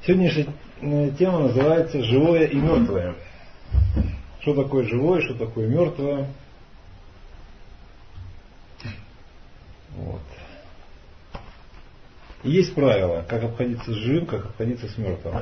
Сегодняшняя тема называется «Живое и мертвое». Что такое живое, что такое мертвое? Вот. И есть правило, как обходиться с живым, как обходиться с мертвым.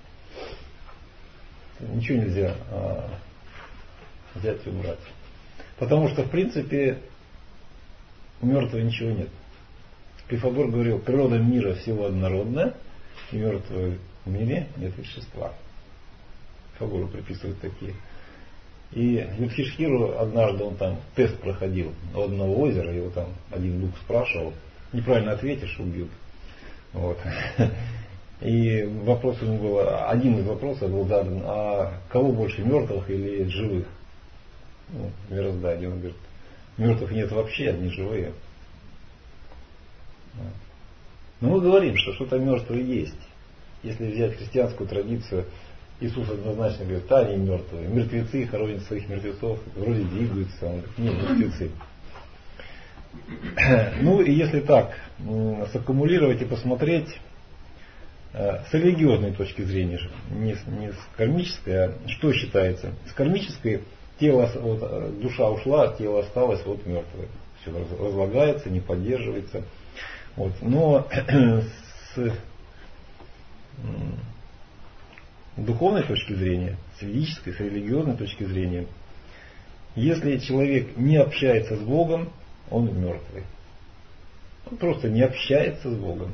Ничего нельзя взять и убрать. Потому что, в принципе, у мертвого ничего нет. Пифагор говорил, природа мира всего однородна, и мертвого в мире нет вещества. Пифагору приписывают такие. И Юдхиштхиру однажды он там тест проходил у одного озера, его там один дух спрашивал, неправильно ответишь, убьют. Вот. И вопрос ему был, один из вопросов был задан, а кого больше, мертвых или живых? Ну, в мироздании. Он говорит, мертвых нет вообще, одни живые. Но мы говорим, что что-то мертвое есть. Если взять христианскую традицию, Иисус однозначно говорит, они мертвые. Мертвецы хоронят своих мертвецов, вроде двигаются. Он говорит, нет, мертвецы. Ну и если так, саккумулировать и посмотреть с религиозной точки зрения, не с кармической, а что считается? С кармической тело, вот, душа ушла, тело осталось вот мертвое. Все разлагается, не поддерживается. Вот. Но с духовной точки зрения, с ведической, с религиозной точки зрения, если человек не общается с Богом, он мертвый. Он просто не общается с Богом.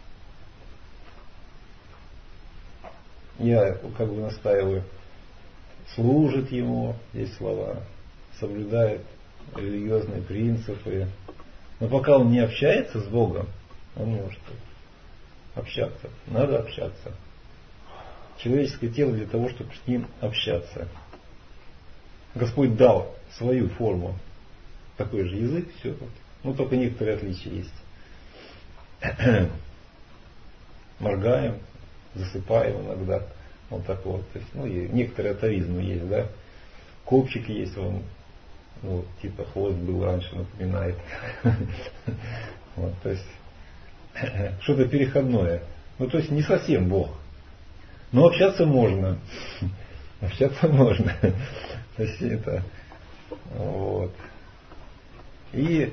Я как бы настаиваю, служит Ему, есть слова, соблюдает религиозные принципы. Но пока он не общается с Богом, он не может общаться. Надо общаться. Человеческое тело для того, чтобы с ним общаться. Господь дал свою форму. Такой же язык, все. Ну, только некоторые отличия есть. Моргаем, засыпаем иногда. Вот так вот. То есть, ну, и некоторые атовизмы есть, да. Копчик есть, он, вот, типа хвост был раньше, напоминает. Вот, то есть, что-то переходное. Ну, то есть, не совсем Бог. Но общаться можно. Общаться можно. То есть, это, вот. И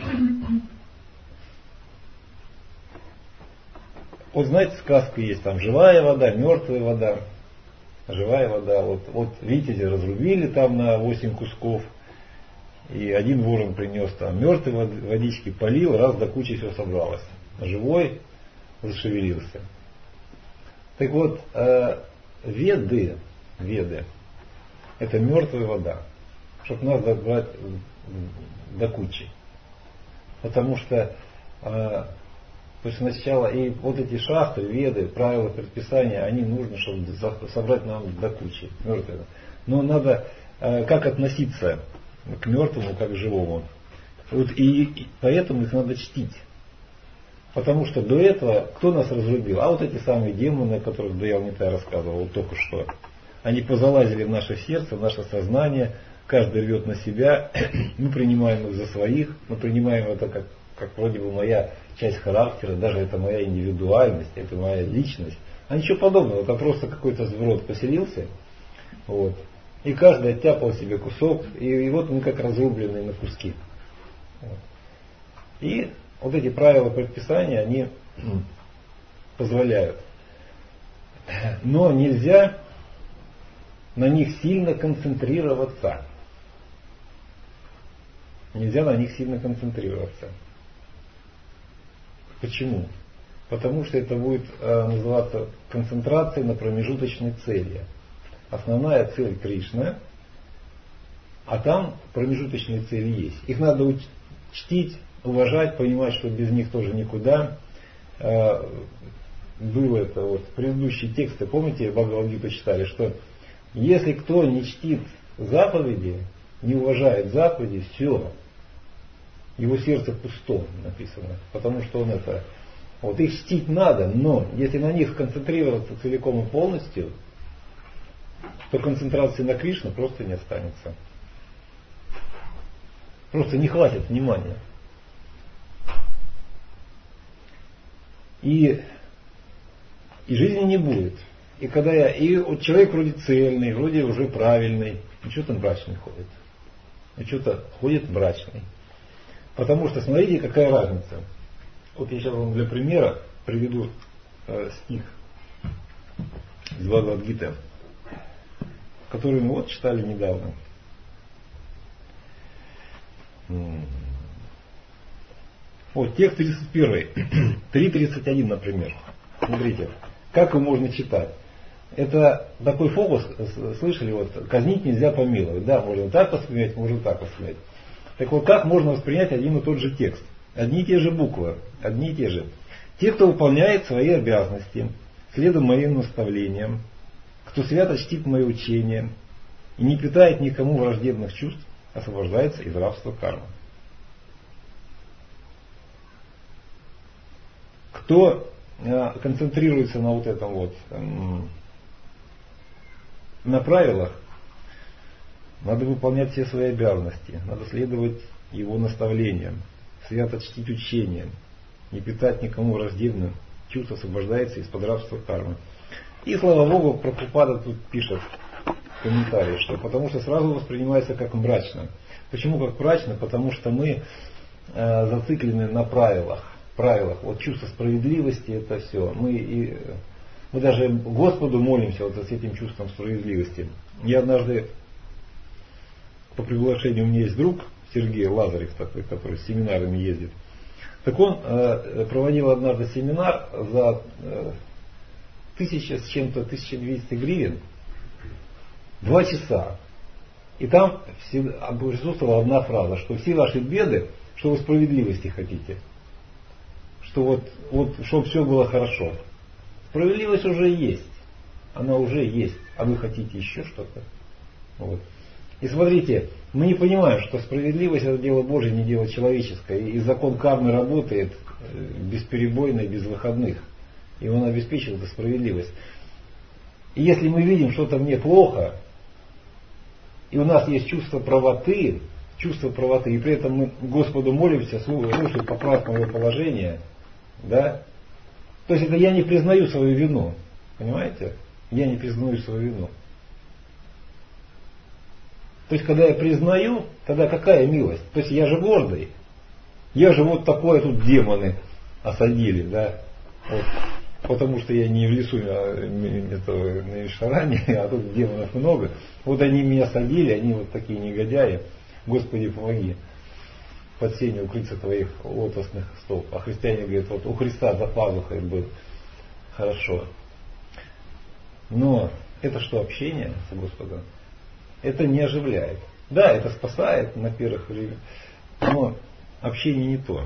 вот знаете, сказка есть, там живая вода, мертвая вода. Живая вода. Вот витязи разрубили там на 8 кусков. И один ворон принес там мертвой водички, полил, раз до кучи все собралось. Живой зашевелился. Так вот, веды, это мертвая вода. Чтобы нас добрать до кучи. Потому что то есть сначала и вот эти шастры, веды, правила, предписания, они нужны, чтобы собрать нам до кучи. Мертвые. Но надо как относиться к мертвому, как к живому. Вот и поэтому их надо чтить. Потому что до этого кто нас разрубил? А вот эти самые демоны, о которых Даял Нитай рассказывал вот только что. Они позалазили в наше сердце, в наше сознание. Каждый рвет на себя. Мы принимаем их за своих. Мы принимаем это как вроде бы моя часть характера. Даже это моя индивидуальность, это моя личность. А ничего подобного. Это просто какой-то сброд поселился. Вот. И каждый оттяпал себе кусок. И вот мы как разрубленные на куски. Вот. И вот эти правила предписания, они позволяют. Но нельзя на них сильно концентрироваться. Нельзя на них сильно концентрироваться. Почему? Потому что это будет называться концентрацией на промежуточной цели. Основная цель Кришна, а там промежуточные цели есть. Их надо чтить, уважать, понимать, что без них тоже никуда. Было это вот предыдущие тексты, помните, Бхагавад-гиту читали, что если кто не чтит заповеди, не уважает заповеди, все, его сердце пусто, написано, потому что он это, вот их чтить надо, но если на них концентрироваться целиком и полностью, то концентрации на Кришну просто не останется. Просто не хватит внимания. И и жизни не будет. И когда вот человек вроде цельный, вроде уже правильный, и что-то брачный ходит. И что-то ходит брачный. Потому что смотрите, какая разница. Вот я сейчас вам для примера приведу стих из Бхагавад-гиты, который мы вот читали недавно. Вот текст 31. 3.31, например. Смотрите, как его можно читать. Это такой фокус, слышали, вот, казнить нельзя помиловать. Да, можно так воспринять, можно так воспринять. Так вот, как можно воспринять один и тот же текст? Одни и те же буквы, одни и те же. Те, кто выполняет свои обязанности, следуя моим наставлениям, кто свято чтит мое учение и не питает никому враждебных чувств, освобождается из рабства кармы. Кто концентрируется на вот этом вот, на правилах, надо выполнять все свои обязанности, надо следовать его наставлениям, свято чтить учение, не питать никому враждебным чувств, освобождается из-под рабства кармы. И слава Богу, Прабхупада тут пишет в комментарии, что потому что сразу воспринимается как мрачно. Почему как мрачно? Потому что мы зациклены на правилах. Вот чувство справедливости, это все. Мы даже Господу молимся вот с этим чувством справедливости. Я однажды по приглашению, у меня есть друг Сергей Лазарев такой, который с семинарами ездит. Так он проводил однажды семинар за 1000 с чем-то, 1200 гривен, 2 часа. И там присутствовала одна фраза, что все ваши беды, что вы справедливости хотите. Что вот чтобы все было хорошо. Справедливость уже есть. Она уже есть. А вы хотите еще что-то? Вот. И смотрите, мы не понимаем, что справедливость это дело Божье, не дело человеческое. И закон кармы работает бесперебойно и без выходных. И он обеспечивает эту справедливость. И если мы видим, что-то мне плохо, и у нас есть чувство правоты, и при этом мы Господу молимся, слушай, поправь мое положение, да? То есть это я не признаю свою вину. Понимаете? Я не признаю свою вину. То есть, когда я признаю, тогда какая милость? То есть, я же гордый. Я же вот такое, тут демоны осадили, да? Вот. Потому что я не в лесу, на Ишаране, а тут демонов много. Вот они меня садили, они вот такие негодяи. Господи, помоги. Под сенью укрыться твоих лотосных стоп. А христиане говорят, вот у Христа за пазухой был. Хорошо. Но это что, общение с Господом? Это не оживляет. Да, это спасает на первых временах, но общение не то.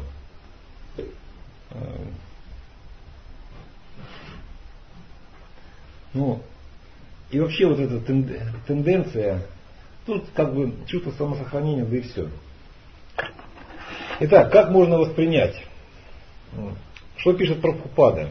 Ну, и вообще вот эта тенденция, тут как бы чувство самосохранения, да и все. Итак, как можно воспринять? Что пишет Прабхупада?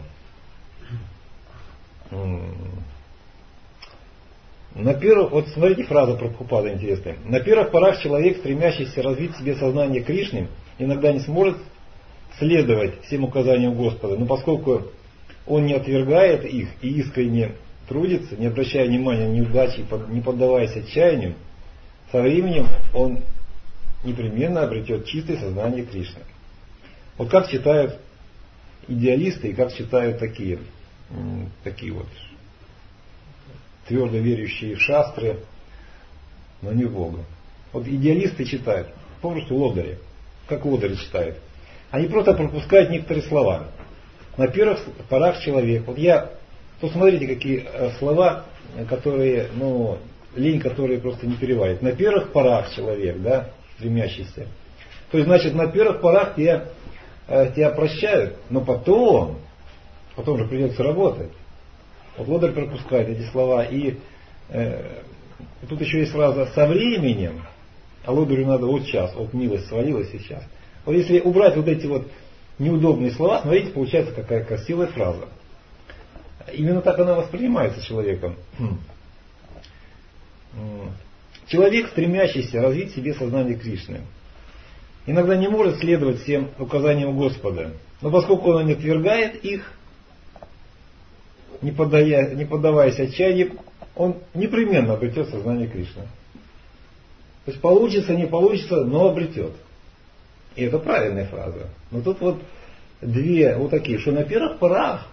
Вот смотрите, фраза Прабхупада интересная. На первых порах человек, стремящийся развить в себе сознание Кришны, иногда не сможет следовать всем указаниям Господа, но поскольку он не отвергает их и искренне трудится, не обращая внимания на неудачи, не поддаваясь отчаянию, со временем он непременно обретет чистое сознание Кришны. Вот как читают идеалисты и как читают такие вот твердо верующие в шастры, но не в Бога. Вот идеалисты читают, попросту лодыри, как лодыри читают. Они просто пропускают некоторые слова. На первых порах человек, смотрите, какие слова, которые, лень, которые просто не переварит. На первых порах человек, да, стремящийся. То есть, значит, на первых порах тебя прощают, но потом же придется работать. Вот лодырь пропускает эти слова. И тут еще есть фраза «со временем», а лодырю надо вот сейчас, вот милость свалилась сейчас. Вот если убрать вот эти вот неудобные слова, смотрите, получается какая красивая фраза. Именно так она воспринимается человеком. Человек, стремящийся развить в себе сознание Кришны, иногда не может следовать всем указаниям Господа, но поскольку он не отвергает их, не поддаваясь отчаянию, он непременно обретет сознание Кришны. То есть получится, не получится, но обретет. И это правильная фраза. Но тут вот две вот такие, что на первых порах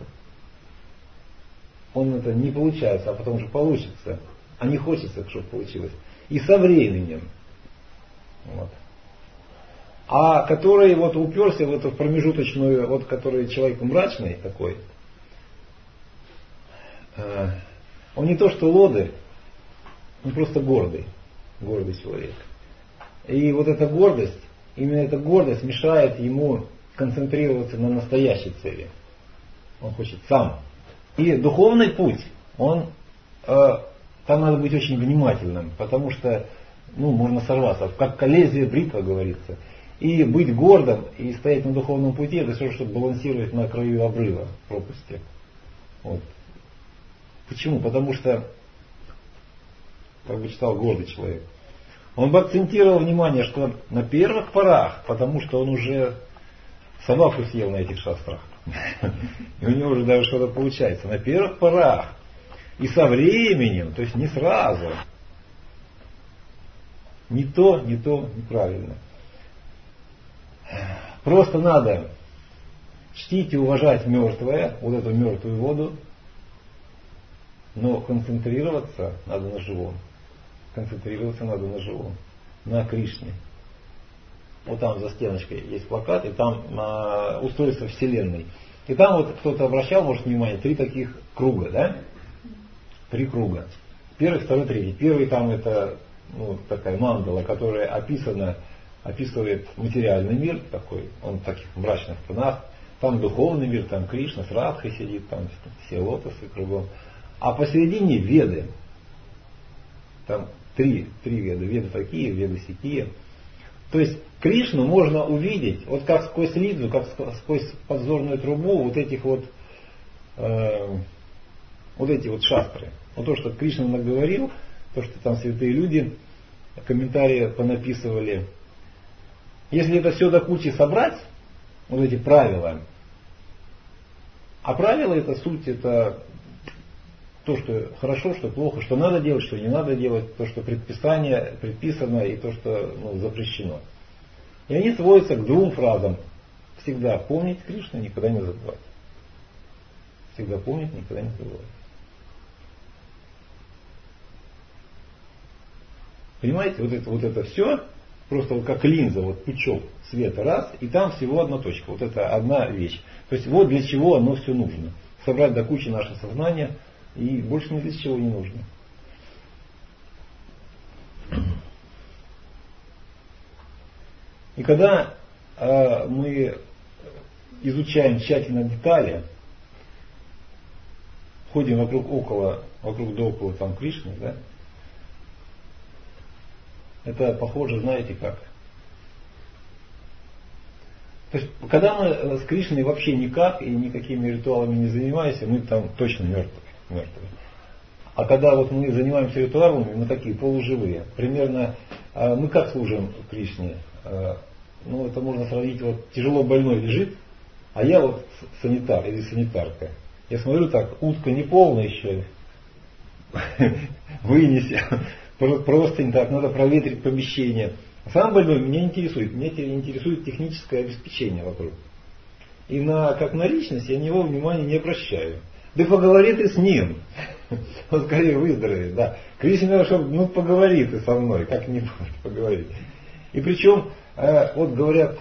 он это не получается, а потом уже получится. А не хочется, чтобы получилось. И со временем. Вот. А который вот уперся в эту промежуточную, вот который человек мрачный такой, он не то что лодырь, он просто гордый человек. И вот эта гордость, именно эта гордость мешает ему концентрироваться на настоящей цели. Он хочет сам. И духовный путь, там надо быть очень внимательным, потому что можно сорваться, как лезвие бритва говорится. И быть гордым и стоять на духовном пути, это все, чтобы балансировать на краю обрыва, пропасти. Вот. Почему? Потому что, как бы читал гордый человек, он бы акцентировал внимание, что на первых порах, потому что он уже собаку съел на этих шастрах. И у него уже даже что-то получается. На первых порах. И со временем, то есть не сразу. Не то, неправильно. Просто надо чтить и уважать мертвое, вот эту мертвую воду, но концентрироваться надо на живом. На Кришне. Вот там за стеночкой есть плакат, и там устройство Вселенной. И там вот кто-то обращал, может, внимание, 3 таких круга, да? 3 круга. Первый, второй, третий. Первый там это такая мандала, которая описывает материальный мир такой, он в таких мрачных тонах. Там духовный мир, там Кришна с Радхой сидит, там все лотосы кругом. А посередине Веды. Там 3 веды. Веды такие, веды сякие. То есть Кришну можно увидеть, вот как сквозь линзу, как сквозь подзорную трубу вот эти вот шастры. Вот то, что Кришна наговорил, то, что там святые люди комментарии понаписывали. Если это все до кучи собрать, вот эти правила, а правила это суть, это то, что хорошо, что плохо, что надо делать, что не надо делать, то, что предписано и то, что запрещено. И они сводятся к 2 фразам. Всегда помнить Кришну, никогда не забывать. Всегда помнить, никогда не забывать. Понимаете, вот это все, просто вот как линза, вот пучок света раз, и там всего одна точка. Вот это одна вещь. То есть вот для чего оно все нужно. Собрать до кучи наше сознание, и больше ни для чего не нужно. И когда мы изучаем тщательно детали, ходим вокруг да около там Кришны, да, это похоже, знаете как. То есть, когда мы с Кришной вообще никак и никакими ритуалами не занимаемся, мы там точно мертвые. А когда вот мы занимаемся ритуалами, мы такие полуживые. Примерно мы как служим Кришне? Это можно сравнить, вот тяжело больной лежит, а я вот санитар или санитарка. Я смотрю так, утка не полная еще, вынеси, простынь так, надо проветрить помещение. Сам больной меня интересует, меня интересует техническое обеспечение вокруг. И как на личность я на него внимания не обращаю. Да поговори ты с ним. Он скорее выздоровеет. Да. Кришна, чтобы поговори ты со мной, как-нибудь поговорить. И причем, вот говорят,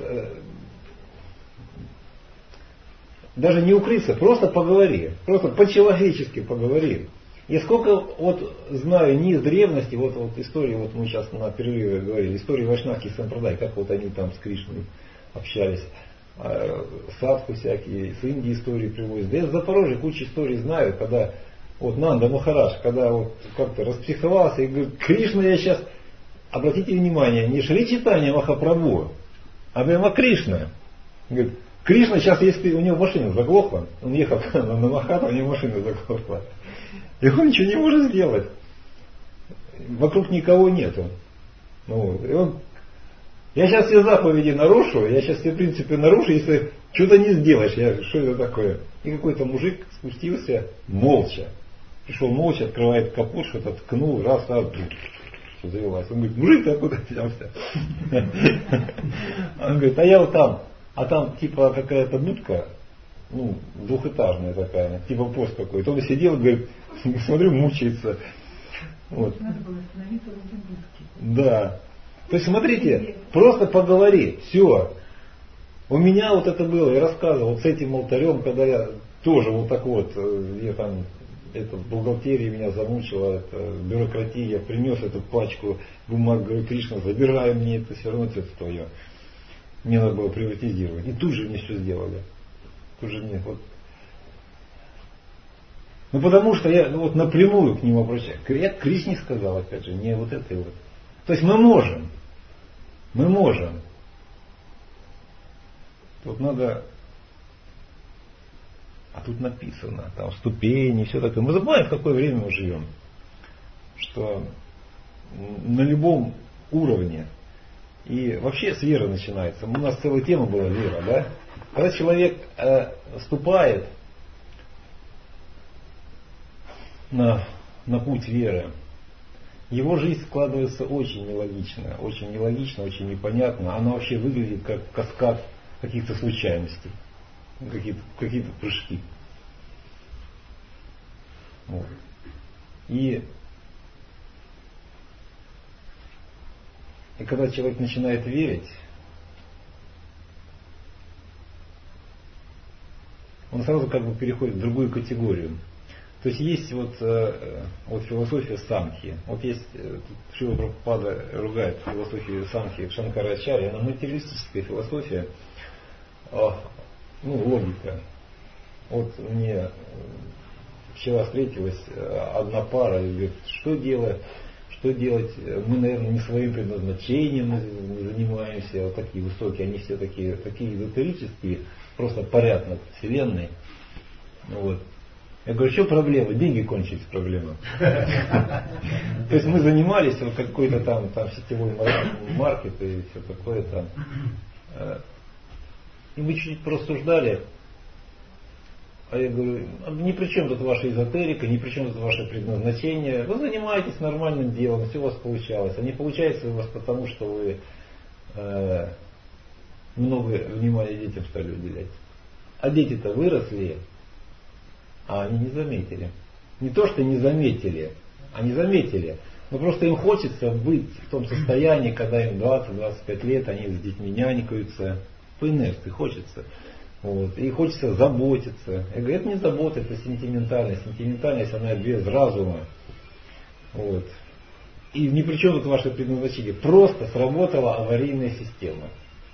даже не укрыться, просто поговори. Просто по-человечески поговори. Я сколько вот знаю не из древности, вот истории, вот мы сейчас на перерыве говорили, истории Вайшнавки и Сампрадай, как вот они там с Кришной общались, садху всякие, с Индии истории привозят. Да я с Запорожья кучу историй знаю, когда вот Нанда Махарадж, когда вот как-то распсиховался и говорит, Кришна я сейчас, обратите внимание, не Шри Чайтанья Махапрабху, а прямо Кришна. Говорит, Кришна сейчас, если у него машина заглохла, он ехал на Махату, у него машина заглохла. И он ничего не может сделать. Вокруг никого нету. И он Я сейчас все заповеди нарушу, я сейчас все принципы нарушу, если что-то не сделаешь. Что это такое? И какой-то мужик спустился молча. Пришел молча, открывает капот, что-то ткнул, раз, завелась. Он говорит, мужик, ты откуда взялся? Он говорит, а я вот там. А там типа какая-то будка, двухэтажная такая, типа пост какой-то. Он сидел, говорит, смотрю, мучается. Вот. Надо было остановиться возле будки. Да. То есть смотрите, просто поговори, все. У меня вот это было, я рассказывал, вот с этим алтарем, когда я тоже вот так вот, я там, это бухгалтерия меня замучила, это бюрократия, я принес эту пачку бумаг, говорю, Кришна, забирай мне это, все равно это твое. Мне надо было приватизировать. И тут же мне все сделали. Тут же мне вот. Потому что я вот напрямую к ним обращаюсь. Я Кришне сказал, опять же, не вот этой вот. То есть мы можем. Мы можем. Тут надо. А тут написано, там ступени, все такое. Мы забываем, в какое время мы живем. Что на любом уровне. И вообще с веры начинается. У нас целая тема была вера, да? Когда человек вступает на путь веры, его жизнь складывается очень нелогично, очень непонятно. Она вообще выглядит как каскад каких-то случайностей, какие-то прыжки. Вот. И когда человек начинает верить, он сразу как бы переходит в другую категорию. То есть есть вот философия Самхи. Вот есть, Шрила Прабхупада ругает философию Самхи в Шанкарачарье, она материалистическая философия, логика. Вот мне вчера встретилась одна пара и говорит, что делать? Мы, наверное, не своим предназначением занимаемся, вот такие высокие, они все такие эзотерические, просто парят над Вселенной. Вот. Я говорю, что проблема? Деньги кончились, проблема. То есть мы занимались вот какой-то там сетевой маркет и все такое там. И мы чуть-чуть порассуждали. А я говорю, ни при чем тут ваша эзотерика, ни при чем тут ваше предназначение. Вы занимаетесь нормальным делом, все у вас получалось. А не получается у вас потому, что вы много внимания детям стали уделять. А дети-то выросли, а они не заметили. Не то, что не заметили, они заметили. Но просто им хочется быть в том состоянии, когда им 20-25 лет, они с детьми нянькаются. По инерции хочется. Вот. И хочется заботиться. Я говорю, это не забота, это сентиментальность. Сентиментальность, она без разума. Вот. И ни при чем тут ваше предназначение. Просто сработала аварийная система.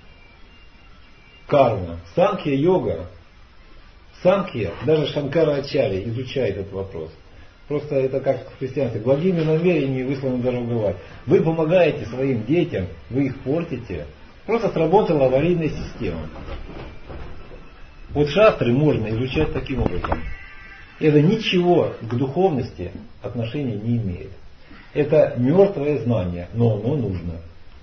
Карма. Санкхья-йога. Санкхья, даже Шанкара-ачарья изучает этот вопрос. Просто это как в христианстве. Благими намерениями выслана дорога в ад. Вы помогаете своим детям, вы их портите. Просто сработала аварийная система. Вот шастры можно изучать таким образом. Это ничего к духовности отношения не имеет. Это мертвое знание, но оно нужно.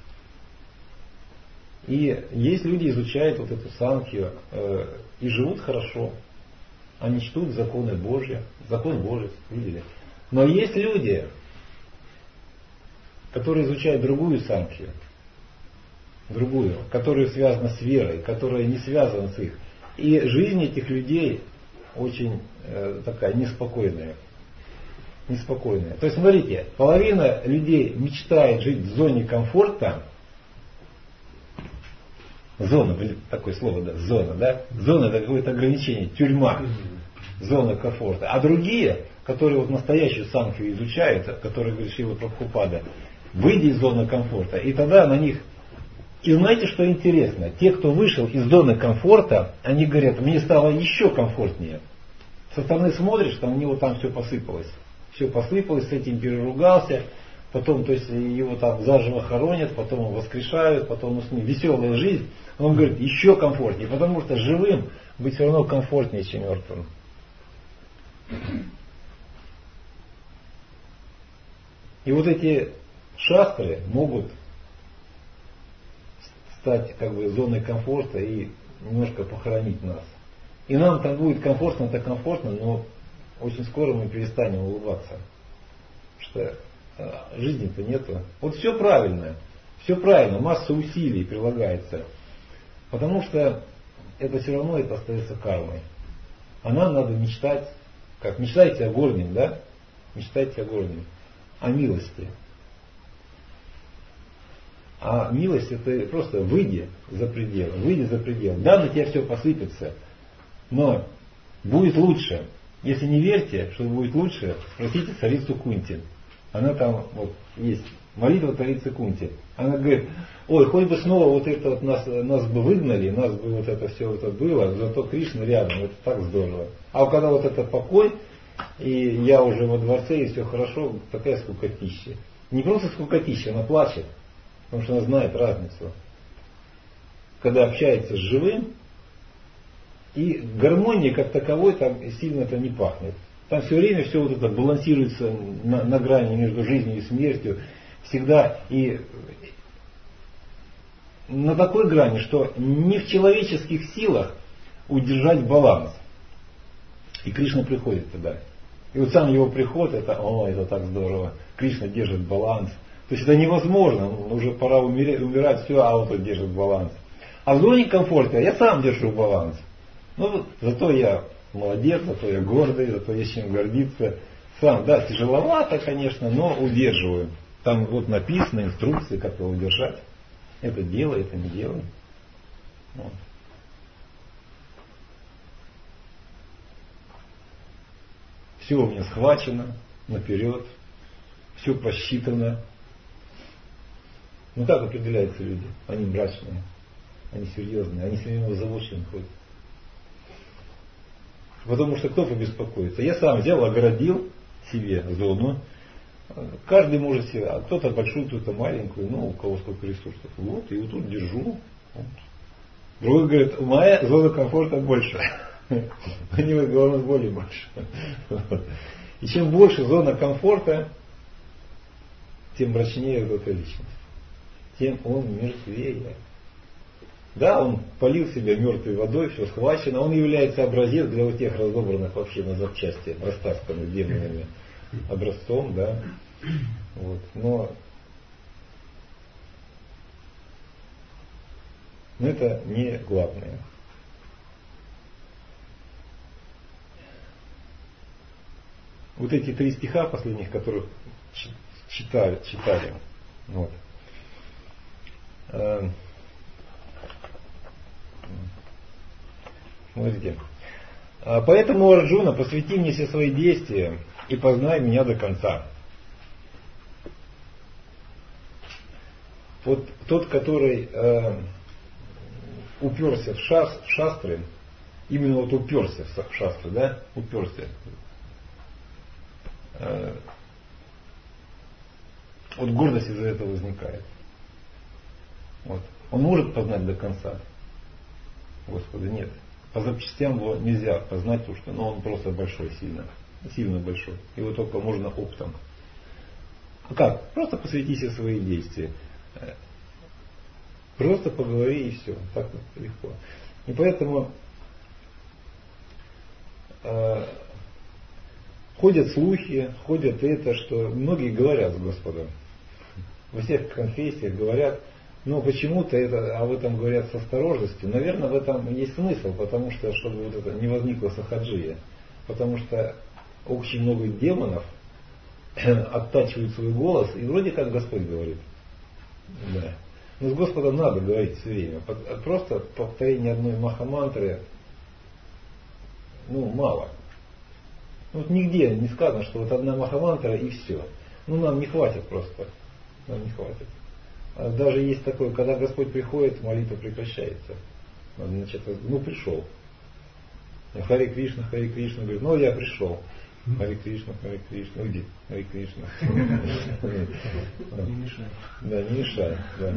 И есть люди, изучают вот эту санкхью и живут хорошо. Они чтут законы Божьи, закон Божий, видели. Но есть люди, которые изучают другую санкхью, другую, которая связана с верой, которая не связана с их. И жизнь этих людей очень такая неспокойная. Неспокойная. То есть, смотрите, половина людей мечтает жить в зоне комфорта. Зона, такое слово, да, зона, да? Зона это какое-то ограничение, тюрьма, зона комфорта. А другие, которые вот настоящую санкхью изучают, которые говорит Шрила Прабхупада, выйди из зоны комфорта, и тогда на них. И знаете, что интересно? Те, кто вышел из зоны комфорта, они говорят, мне стало еще комфортнее. Со стороны смотришь, там у него там все посыпалось. Все посыпалось, с этим переругался. Потом, то есть его там заживо хоронят, потом его воскрешают, потом с ним веселая жизнь. Он говорит, еще комфортнее, потому что живым быть все равно комфортнее, чем мертвым. И вот эти шастры могут стать как бы зоной комфорта и немножко похоронить нас. И нам там будет комфортно, но очень скоро мы перестанем улыбаться. Потому что жизни-то нету. Вот все правильно, масса усилий прилагается. Потому что это все равно это остается кармой. А нам надо мечтать, как мечтайте о горнем, да? Мечтайте о горнем, о милости. А милость это просто выйди за предел. Да, на тебя все посыпется, но будет лучше. Если не верите, что будет лучше, спросите царицу Кунти. Она там вот есть молитва царицы Кунти. Она говорит, ой, хоть бы снова вот это вот нас бы выгнали, нас бы вот это все это было, зато Кришна рядом, это так здорово. А когда вот это покой, и я уже во дворце, и все хорошо, такая скукотища. Не просто скукотища, она плачет, потому что она знает разницу. Когда общается с живым, и гармония как таковой там сильно-то не пахнет. Там все время все вот это балансируется на грани между жизнью и смертью. Всегда и на такой грани, что не в человеческих силах удержать баланс. И Кришна приходит туда. И вот сам его приход, это так здорово. Кришна держит баланс. То есть это невозможно, уже пора умирать, все, а вот он держит баланс. А в зоне комфорта я сам держу баланс. Ну, зато я молодец, зато я гордый, зато есть чем гордиться. Сам, да, тяжеловато, конечно, но удерживаю. Там вот написано инструкции, как его удержать. Это делай, это не делай. Вот. Все у меня схвачено наперед, все посчитано. Ну как определяются люди? Они мрачные, они серьезные, они все время в озабоченных ходят. Потому что кто побеспокоится? Я сам взял, огородил себе зону. Каждый может себе, а кто-то большую, кто-то маленькую, ну у кого сколько ресурсов. Вот, и вот тут держу. Вот. Другой говорит, моя зона комфорта больше. У него головной боли больше. И чем больше зона комфорта, тем мрачнее эта личность. Тем он мертвее. Да, он полил себя мертвой водой, все схвачено. Он является образец для вот тех разобранных вообще на запчасти, растасканных демонами, образцом, да. Вот. Но это не главное. Вот эти 3 стиха последних, которых читали. Вот. Смотрите. Поэтому, Арджуна, посвяти мне все свои действия и познай меня до конца. Вот тот, который уперся в шастры, именно вот уперся в шастры, да, уперся. Вот гордость из-за этого возникает. Вот. Он может познать до конца. Господа, нет. По запчастям его нельзя познать, потому что он просто большой, сильно большой. Его только можно оптом. А как? Просто посвяти все свои действия. Просто поговори и все. Так легко. И поэтому ходят слухи, что многие говорят с Господом. Во всех конфессиях говорят, но почему-то об этом говорят с осторожностью. Наверное, в этом есть смысл, потому что, чтобы вот это не возникло сахаджия. Потому что очень много демонов оттачивают свой голос, и вроде как Господь говорит. Да. Но с Господом надо говорить все время. Просто повторение одной махамантры, мало. Вот нигде не сказано, что вот одна махамантра и все. Нам не хватит просто. Нам не хватит. Даже есть такое, когда Господь приходит, молитва прекращается. Значит, пришел. Харе Кришна, говорит, я пришел. Харе Кришна, уйди, Харе Кришна. Не мешай. Да, не мешай. Да.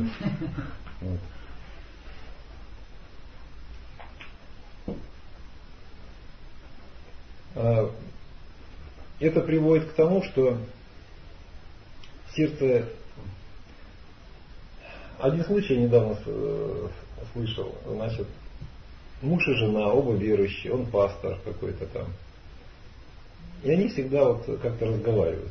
Вот. Это приводит к тому, что сердце один случай я недавно слышал. Значит, муж и жена, оба верующие, он пастор какой-то там. И они всегда вот как-то разговаривают.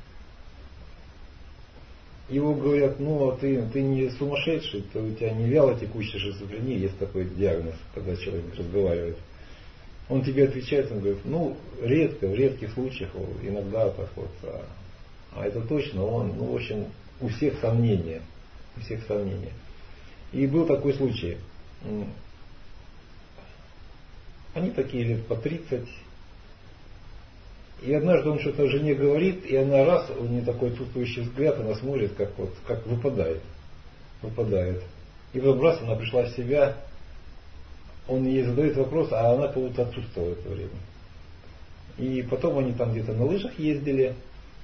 Его говорят, ну а ты не сумасшедший, то у тебя не вяло текущее шизофрения, есть такой диагноз, когда человек разговаривает. Он тебе отвечает, он говорит, ну редко, в редких случаях, иногда так вот, а это точно он, ну в общем, у всех сомнения. У всех сомнения. И был такой случай. Они такие лет по 30. И однажды он что-то жене говорит, и она раз, у нее такой отсутствующий взгляд, она смотрит, как выпадает. И в раз она пришла в себя, он ей задает вопрос, а она как будто отсутствовала в это время. И потом они там где-то на лыжах ездили,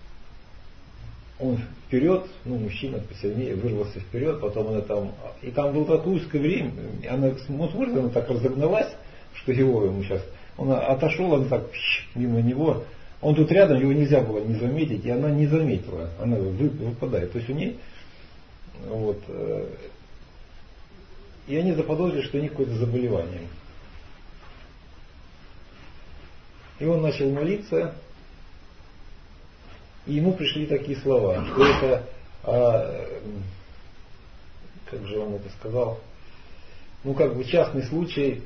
он вперед, ну мужчина посильнее, вырвался вперед, потом она там, и там было такое узкое время, она смотрит, она так разогналась, что ему сейчас, он отошел, он так мимо него, он тут рядом, его нельзя было не заметить, и она не заметила, она выпадает. То есть у ней, вот, и они заподозрили, что у них какое-то заболевание. И он начал молиться, и ему пришли такие слова, что это, как же он это сказал, ну как бы частный случай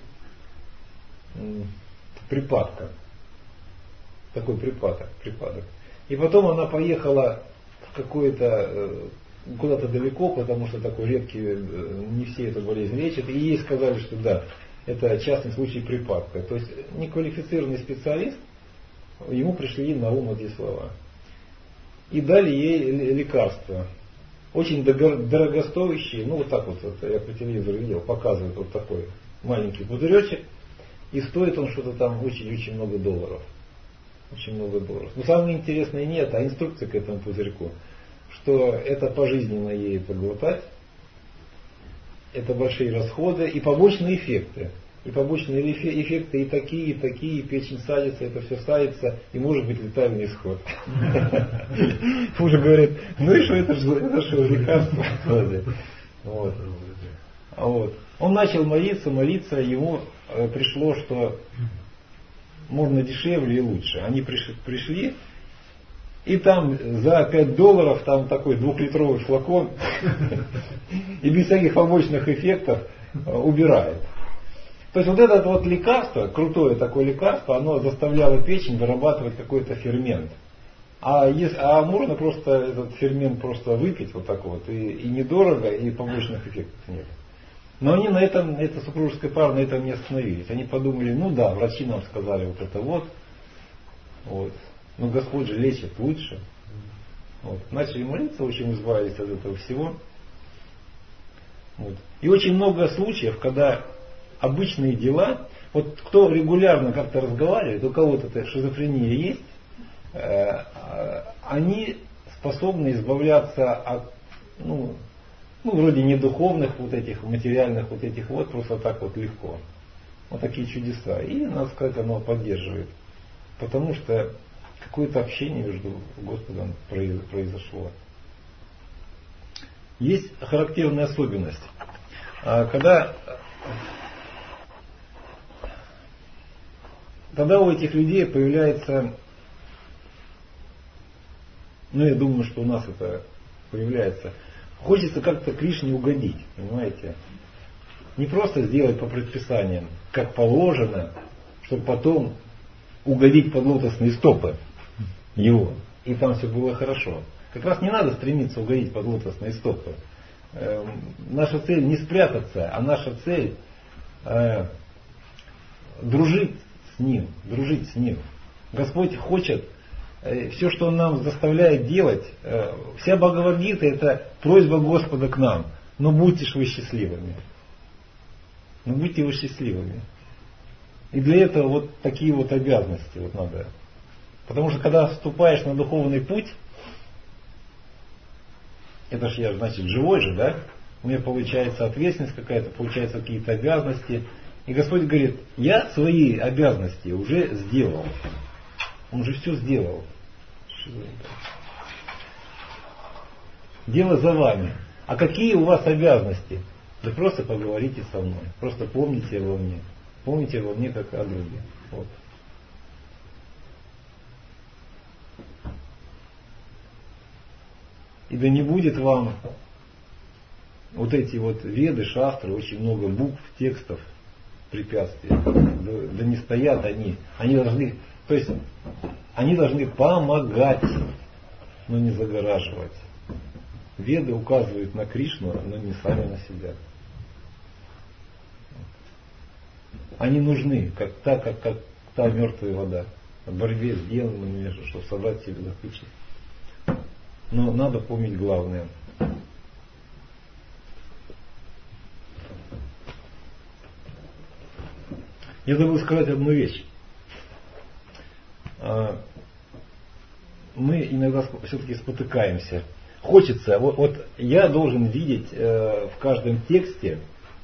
припадка. Такой припадок. И потом она поехала в какое-то, куда-то далеко, потому что такой редкий, не все эту болезнь лечат, и ей сказали, что да, это частный случай припадка. То есть неквалифицированный специалист, ему пришли на ум эти слова. И дали ей лекарства. Очень дорогостоящие, ну вот так вот, я по телевизору видел, показывают вот такой маленький пузыречек, и стоит он что-то там очень-очень много долларов. Очень много долларов. Но самое интересное не это, а инструкция к этому пузырьку. Что это пожизненно ей поглотать, это большие расходы и побочные эффекты. И побочные эффекты и такие, и печень садится, это все садится, и может быть летальный исход. Уже говорит, ну и что, это же лекарство. Вот. Он начал молиться, ему пришло, что можно дешевле и лучше. Они пришли, и там за $5 там такой 2-литровый флакон, и без всяких побочных эффектов убирает. То есть вот это вот лекарство, крутое такое лекарство, оно заставляло печень вырабатывать какой-то фермент. А можно просто этот фермент просто выпить вот так вот, и недорого, и побочных эффектов нет. Но они на этом, эта супружеская пара на этом не остановились. Они подумали, ну да, врачи нам сказали вот это вот. Но Господь же лечит лучше. Начали молиться, очень избавились от этого всего. И очень много случаев, когда обычные дела, вот кто регулярно как-то разговаривает, у кого-то шизофрения есть, они способны избавляться от, вроде не духовных вот этих, материальных вот этих вот, просто так вот легко. Вот такие чудеса. И, надо сказать, оно поддерживает. Потому что какое-то общение между Господом произошло. Есть характерная особенность. Когда у этих людей появляется, я думаю, что у нас это появляется, хочется как-то Кришне угодить, понимаете? Не просто сделать по предписаниям, как положено, чтобы потом угодить под лотосные стопы его, и там все было хорошо. Как раз не надо стремиться угодить под лотосные стопы. Наша цель не спрятаться, а наша цель дружить с Ним. Господь хочет, все, что Он нам заставляет делать, вся Бхагавад-гита — это просьба Господа к нам. Но будьте же вы счастливыми. Будьте вы счастливыми. И для этого вот такие вот обязанности вот надо. Потому что когда вступаешь на духовный путь, это же я, значит, живой же, да? У меня получается ответственность какая-то, получаются какие-то обязанности. И Господь говорит, я свои обязанности уже сделал. Он же все сделал. Дело за вами. А какие у вас обязанности? Да просто поговорите со мной. Просто помните обо мне. Помните обо мне как о друге. Вот. И да не будет вам вот эти вот веды, шастры, очень много букв, текстов, препятствий. Да не стоят они. Они должны, то есть, они должны помогать, но не загораживать. Веды указывают на Кришну, но не сами на себя. Они нужны, как та мертвая вода. В борьбе с демонами, чтобы собрать себе добычу. Но надо помнить главное. Я забыл сказать одну вещь. Мы иногда все-таки спотыкаемся. Хочется, вот я должен видеть в каждом тексте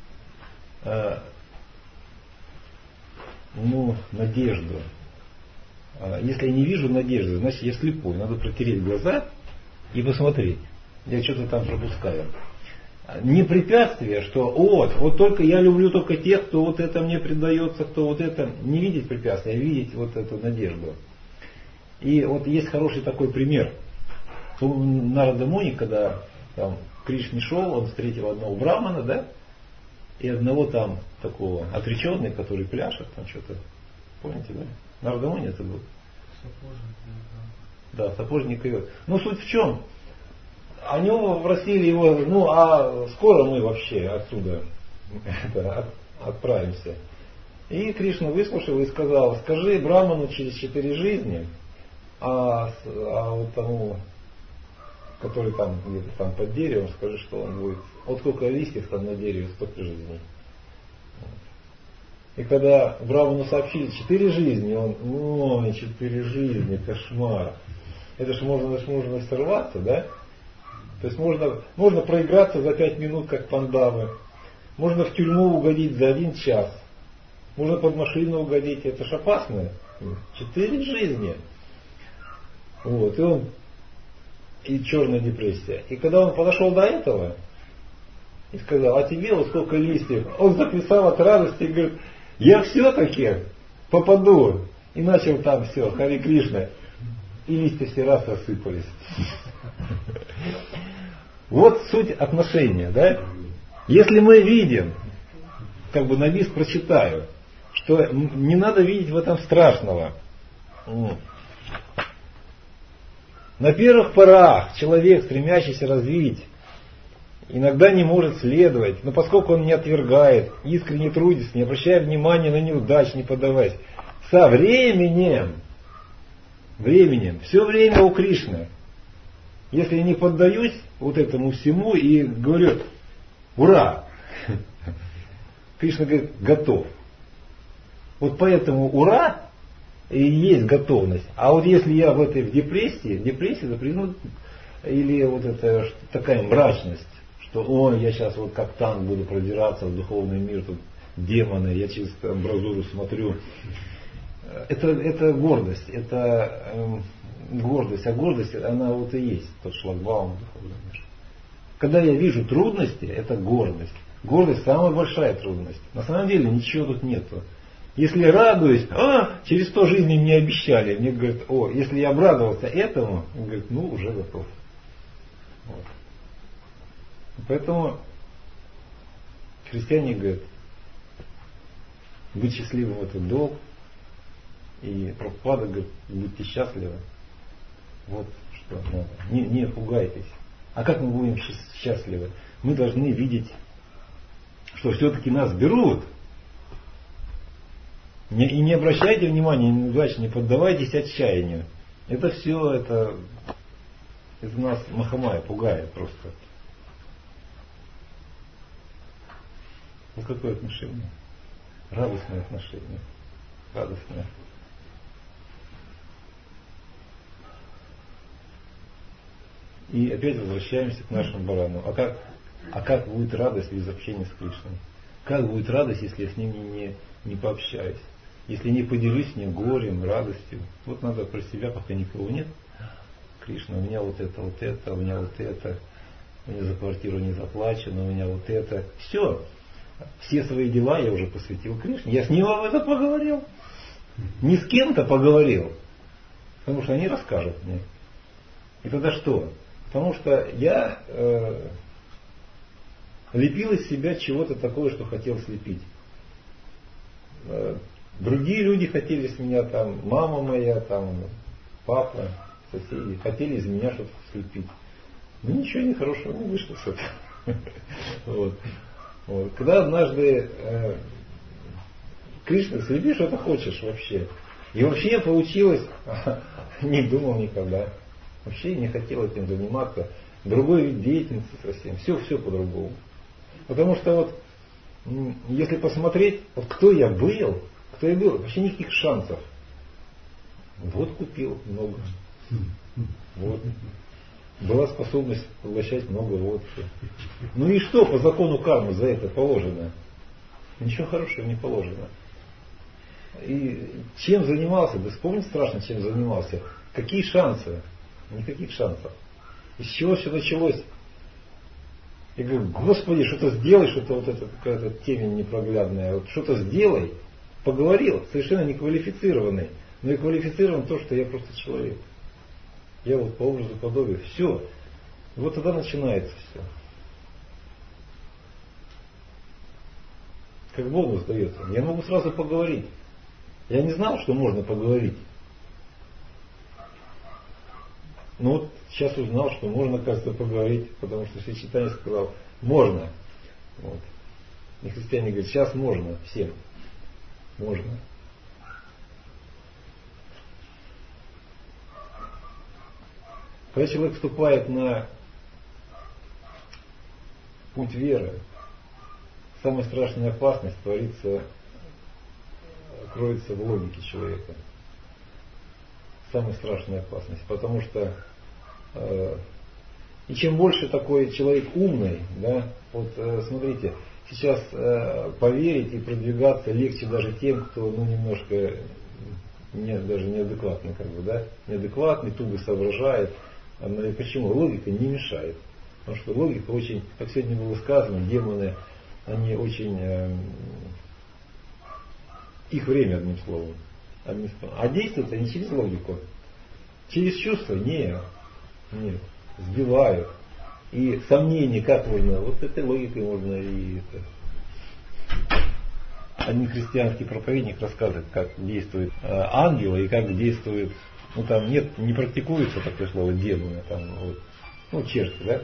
надежду. Если я не вижу надежды, значит я слепой. Надо протереть глаза и посмотреть. Я что-то там пропускаю. Не препятствие, что вот только я люблю только тех, кто вот это мне предается, кто вот это. Не видеть препятствия, а видеть вот эту надежду. И вот есть хороший такой пример. Нарада Муни, когда там к Кришне шел, он встретил одного брамана, да? И одного там такого отреченного, который пляшет, там что-то. Помните, да? Нарада Муни это был? Сапожник. Да, сапожник и суть в чем? Они просили его, а скоро мы вообще оттуда отправимся. И Кришна выслушал и сказал: скажи браману через 4 жизни, а вот тому, который там где-то там под деревом, скажи, что он будет. Вот сколько листьев там на дереве, столько жизней. И когда браману сообщили 4 жизни, он, 4 жизни, кошмар. Это ж можно сорваться, да? То есть можно проиграться за 5 минут, как пандавы. Можно в тюрьму угодить за 1 час. Можно под машину угодить. Это ж опасно. 4 жизни. Вот. И черная депрессия. И когда он подошел до этого и сказал: а тебе вот сколько листьев, он записал от радости и говорит: я все-таки попаду. И начал там все, Хари Кришна. И листья все раз рассыпались. Вот суть отношения, да? Если мы видим, на бис прочитаю, что не надо видеть в этом страшного. На первых порах человек, стремящийся развить, иногда не может следовать, но поскольку он не отвергает, искренне трудится, не обращая внимания на неудачи, не поддаваясь, со временем, все время у Кришны. Если я не поддаюсь вот этому всему и говорю: ура! Кришна говорит: готов. Вот поэтому ура и есть готовность. А вот если я в депрессия это или вот это такая мрачность, что я сейчас вот как танк буду продираться в духовный мир, тут демоны, я через амбразуру смотрю. Это гордость, гордость, а гордость, она вот и есть тот шлагбаум духовного мира. Когда я вижу трудности, это гордость. Гордость самая большая трудность. На самом деле ничего тут нету. Если радуюсь, через 100 жизней мне обещали, мне говорят: если я обрадовался этому, он говорит: уже готов. Вот. Поэтому христиане говорят: быть счастливым — это долг. И Прабхупада говорит: будьте счастливы. Вот что надо. Не пугайтесь. А как мы будем счастливы? Мы должны видеть, что все-таки нас берут. И не обращайте внимания на неудачи, не поддавайтесь отчаянию. Это все, это нас Махамая пугает просто. Вот какое отношение? Радостное отношение. Радостное. И опять возвращаемся к нашему барану. А как будет радость без общения с Кришной? Как будет радость, если я с ним не пообщаюсь? Если не поделюсь с ним горем, радостью? Вот надо про себя, пока никого нет. Кришна, у меня вот это, у меня вот это. у меня за квартиру не заплачено, у меня вот это. Все. Все свои дела я уже посвятил Кришне. Я с ним об этом поговорил. Не с кем-то поговорил. Потому что они расскажут мне. И тогда что? Потому что я лепил из себя чего-то такое, что хотел слепить. Другие люди хотели с меня, там, мама моя, там, папа, соседи, хотели из меня что-то слепить. Но ничего нехорошего не вышло с этого. Вот. Вот. Когда однажды Кришна, слепи, что ты хочешь вообще. И вообще получилось, не думал никогда. Вообще не хотел этим заниматься. Другой вид деятельности совсем. Все по-другому. Потому что вот, если посмотреть, вот кто я был, вообще никаких шансов. Вот купил много. Вот. Была способность поглощать много водки. Ну и что по закону кармы за это положено? Ничего хорошего не положено. И чем занимался? Да вспомни страшно, чем занимался. Какие шансы? Никаких шансов. Из чего все началось? Я говорю, Господи, что-то сделай, что-то вот это какая-то темень непроглядная. Вот что-то сделай. Поговорил, совершенно неквалифицированный. Но и квалифицирован то, что я просто человек. Я вот по образу подобию. Все. Вот тогда начинается все. Как бонус дается. Я могу сразу поговорить. Я не знал, что можно поговорить. Но вот сейчас узнал, что можно, кажется, поговорить, потому что Шри Чайтанья сказал, можно. Вот. И христиане говорят, сейчас можно всем. Можно. Когда человек вступает на путь веры, самая страшная опасность кроется в логике человека. Самая страшная опасность. Потому что и чем больше такой человек умный, да, вот смотрите, сейчас поверить и продвигаться легче даже тем, кто немножко даже неадекватный, неадекватный, туго соображает. Почему? Логика не мешает. Потому что логика очень, как сегодня было сказано, демоны, они очень, их время, одним словом. А действуют они через логику. Через чувства? Нет. Сбивают. И сомнения, как можно, вот этой логикой можно и это. Один христианский проповедник рассказывает, как действуют ангелы и как действуют, там нет, не практикуется такое слово демоны, там вот, черти, да?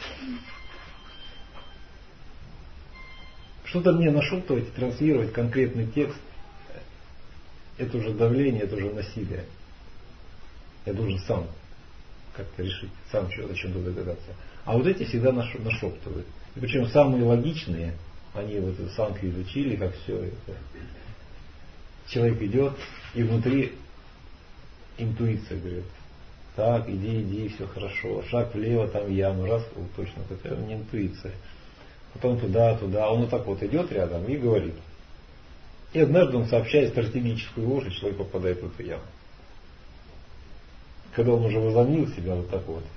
Что-то мне нашептывать, транслировать конкретный текст, это уже давление, это уже насилие. Я должен сам как-то решить, сам о чем-то догадаться. А вот эти всегда нашептывают. И причем самые логичные, они вот санкхью изучили, как все это. Человек идет, и внутри интуиция говорит, так, иди, все хорошо. Шаг влево, там яму, раз, точно, это не интуиция. Потом туда. Он вот так вот идет рядом и говорит. И однажды он сообщает стратегическую ложь, и человек попадает в эту яму. Когда он уже возомнил себя вот так вот,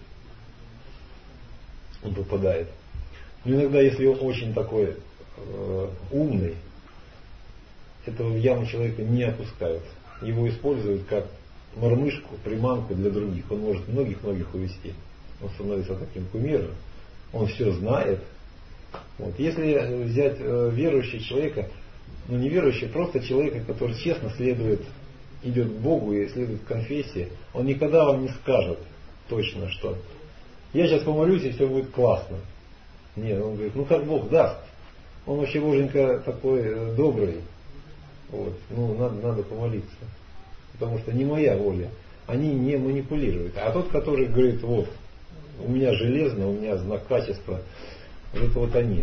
он попадает. Но иногда, если он очень такой умный, этого в яму человека не опускают. Его используют как мормышку, приманку для других. Он может многих увести. Он становится таким кумиром. Он все знает. Вот. Если взять верующего человека, не верующего, просто человека, который честно идет к Богу и следует конфессии, он никогда вам не скажет точно, что я сейчас помолюсь и все будет классно. Нет, он говорит, как Бог даст. Он вообще боженька такой добрый. Вот. Надо помолиться. Потому что не моя воля. Они не манипулируют. А тот, который говорит, вот, у меня железно, у меня знак качества, это вот они.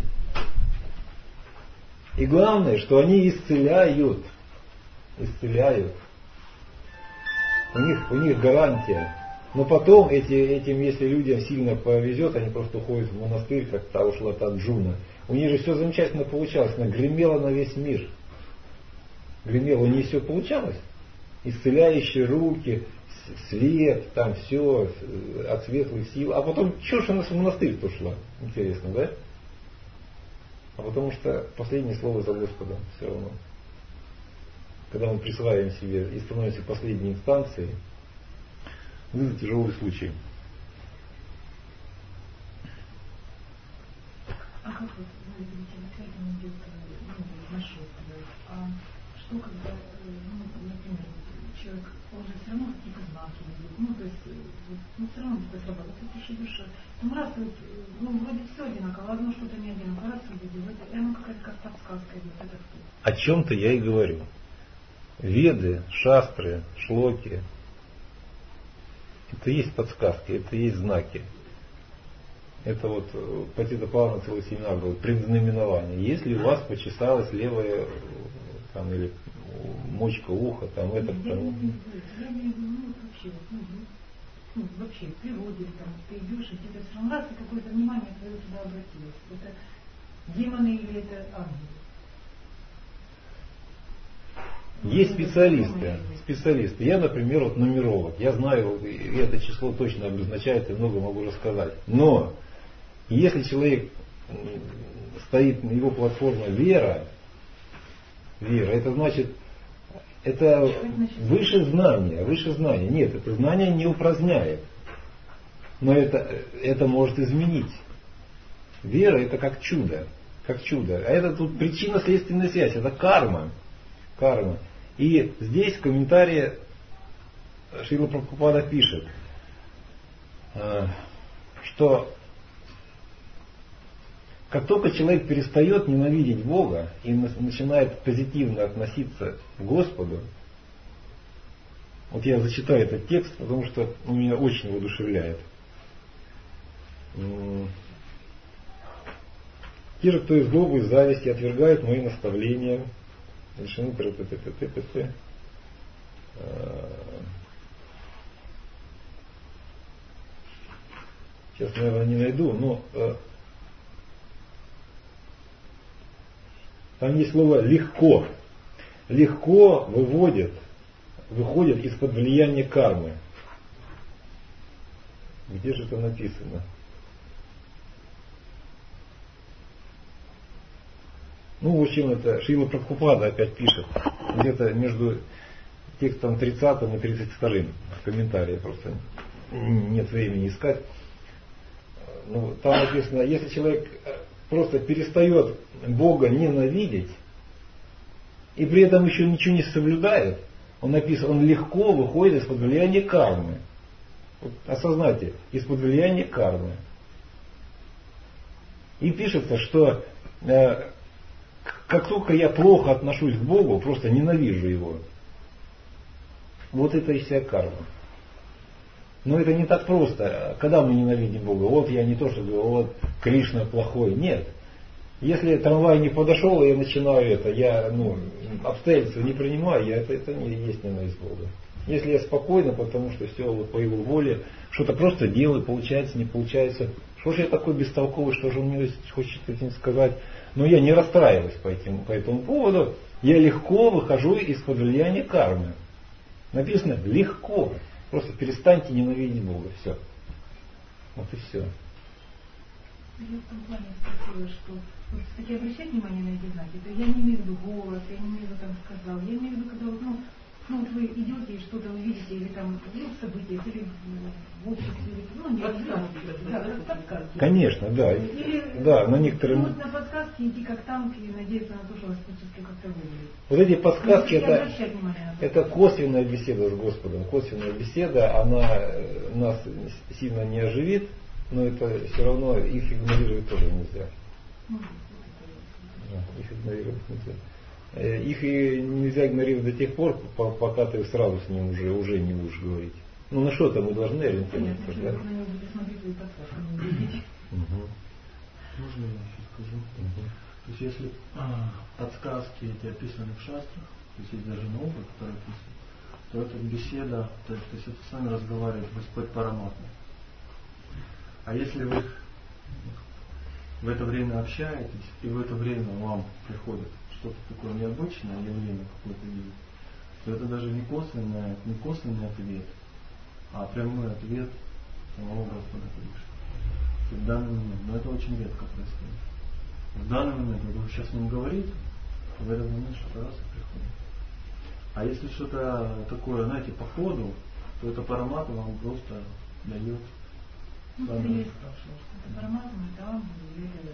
И главное, что они исцеляют. У них гарантия. Но потом этим, если людям сильно повезет, они просто уходят в монастырь, как та ушла та Джуна. У нее же все замечательно получалось. Она гремела на весь мир. У нее все получалось. Исцеляющие руки, свет, там все от светлых сил. А потом, что ж она в монастырь-то ушла? Интересно, да? А потому что последнее слово за Господом все равно. Когда мы присваиваем себе и становимся последней инстанцией, это тяжелый случай. А как вот вы видите, вот этому идет нашествие? А что когда, например, человек, он же все равно какие-то знаки видит, то есть, все равно это срабатывает, это еще душа. Раз вот, вроде все одинаково, одно что-то не одинаково, раз увидел, это оно какая-то как подсказка идет, это кто? О чем-то я и говорю. Веды, шастры, шлоки, это есть подсказки, это есть знаки. Это вот Патита Павловна целый семинар говорит, предзнаменование. Если у вас почесалась левая там, или мочка уха, там это. Я не говорю, вообще, в природе, там, ты идешь, и тебе все равно раз, и какое-то внимание твое туда обратилось. Это демоны или это ангелы? Есть специалисты. Я, например, вот нумеролог. Я знаю, и это число точно обозначает, и много могу рассказать. Но если человек стоит на его платформе вера, это значит, это выше знания. Нет, это знание не упраздняет. Но это может изменить. Вера это как чудо. А это тут причинно-следственная связь, это карма. И здесь в комментарии Шрила Прабхупада пишет, что как только человек перестает ненавидеть Бога и начинает позитивно относиться к Господу, вот я зачитаю этот текст, потому что он меня очень воодушевляет. Те же, кто из злобы и зависти отвергают мои наставления, решены сейчас, наверное, не найду, но там есть слово легко. Легко выходит из-под влияния кармы. Где же это написано? В общем, это Шрила Прабхупада опять пишет. Где-то между текстом 30 и 32 в комментарии, просто нет времени искать. Там написано, если человек просто перестает Бога ненавидеть и при этом еще ничего не соблюдает, он легко выходит из-под влияния кармы. Вот осознайте, из-под влияния кармы. И пишется, что как только я плохо отношусь к Богу, просто ненавижу Его, вот это и вся карма. Но это не так просто. Когда мы ненавидим Бога? Вот я не то, что говорю, вот Кришна плохой. Нет. Если трамвай не подошел, и я начинаю я обстоятельства не принимаю, это не есть ненависть Бога. Если я спокойно, потому что все вот по Его воле, что-то просто делаю, получается, не получается. Что же я такой бестолковый, что же он мне хочет этим сказать? Но я не расстраиваюсь по этому поводу. Я легко выхожу из-под влияния кармы. Написано легко. Просто перестаньте ненавидеть Бога. Все. Вот и все. Я в том плане спросила, что вот все-таки обращать внимание на эти знаки, то я не имею в виду голос, я не имею в виду сказал, я имею в виду, когда вот вы идете и что-то увидите, или там в событиях, или в обществе, или, не подсказки. Конечно, да. Или, на некоторые... Вот на подсказки идти как танк и надеяться на то, что вас практически как-то выглядит. Вот эти подсказки, это косвенная беседа с Господом. Косвенная беседа, она нас сильно не оживит, но это все равно их игнорировать тоже нельзя. Их игнорировать нельзя. Их и нельзя игнорировать до тех пор, пока ты сразу с ним уже не будешь говорить. На что-то мы должны ориентироваться. Да? Можно я еще скажу? То есть если подсказки эти описаны в шастрах, то есть есть даже наука, которая описана, то это беседа, то есть это с вами разговаривает Господь Параматма. А если вы в это время общаетесь, и в это время вам приходит что-то такое необычное, явление какое-то видеть, то это даже не косвенный ответ, а прямой ответ самого Господа Кришны. В данный момент, но это очень редко происходит. В данный момент, вот вы сейчас с ним говорите, в этот момент что-то раз и приходит. А если что-то такое, знаете, по ходу, то это Параматма вам просто дает. Ну, Сергей спрашивал, что это Параматма, это ангел или...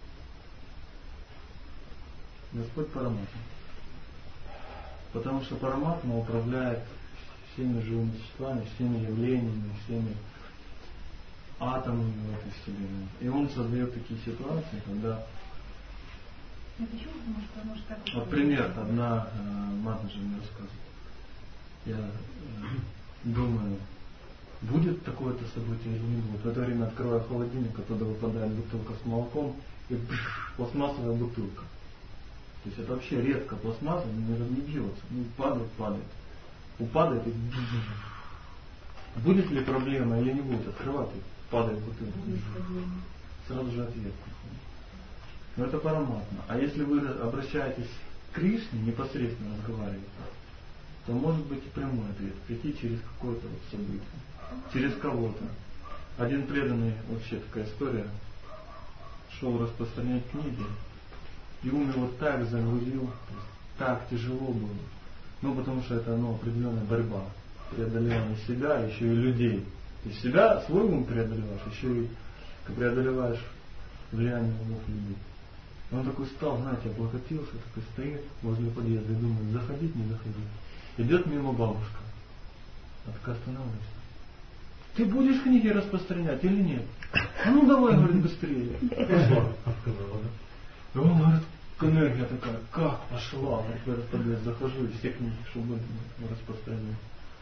Господь Параматма. Потому что Параматма управляет всеми живыми существами, всеми явлениями, всеми атомами в этой вселенной. И он создает такие ситуации, когда... Нет, почему? Потому что так... Вот пример, одна Матаджи мне рассказывает. Я думаю, будет такое-то событие или не будет. В это время открываю холодильник, оттуда выпадает бутылка с молоком и пластмассовая бутылка. То есть это вообще редко пластмасса, не бьется, падает. Упадает и будет ли проблема или не будет, открывать и падает бутылка. Сразу же ответ приходит. Но это Параматма. А если вы обращаетесь к Кришне, непосредственно разговариваете, то может быть и прямой ответ, прийти через какое-то вот событие, через кого-то. Один преданный, вообще такая история, шел распространять книги, и ум его так загрузил, так тяжело было. Ну, потому что это определенная борьба, преодолевание себя, еще и людей. То есть себя, свой ум преодолеваешь, еще и преодолеваешь влияние умов людей. И он такой стал, знаете, облокотился, такой стоит возле подъезда и думает, заходить, не заходить. Идет мимо бабушка. Она такая останавливается. Ты будешь книги распространять или нет? А ну давай, говорит, быстрее. Пошла. И он говорит, энергия такая, как пошла. Я в этот подъезд захожу и все книги, чтобы распространять.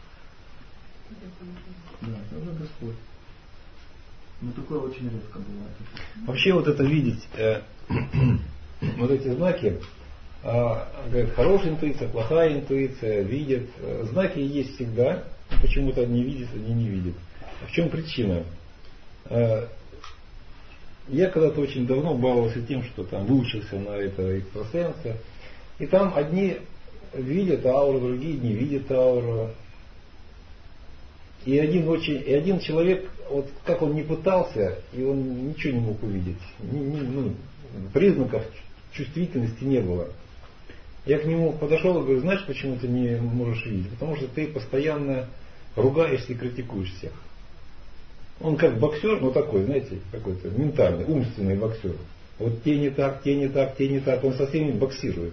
Да, это Господь. Но такое очень редко бывает. Вообще вот это видеть, вот эти знаки, говорят, хорошая интуиция, плохая интуиция, видят. Знаки есть всегда, почему-то одни видят, одни не видят. В чем причина? Я когда-то очень давно баловался тем, что там выучился на это экстрасенса, и там одни видят ауру, другие не видят ауру. И один человек, вот как он не пытался, и он ничего не мог увидеть. Признаков чувствительности не было. Я к нему подошел и говорю, знаешь, почему ты не можешь видеть? Потому что ты постоянно ругаешься и критикуешь всех. Он как боксер, такой, знаете, какой-то ментальный, умственный боксер. Вот те не так, те не так, те не так. Он со всеми боксирует.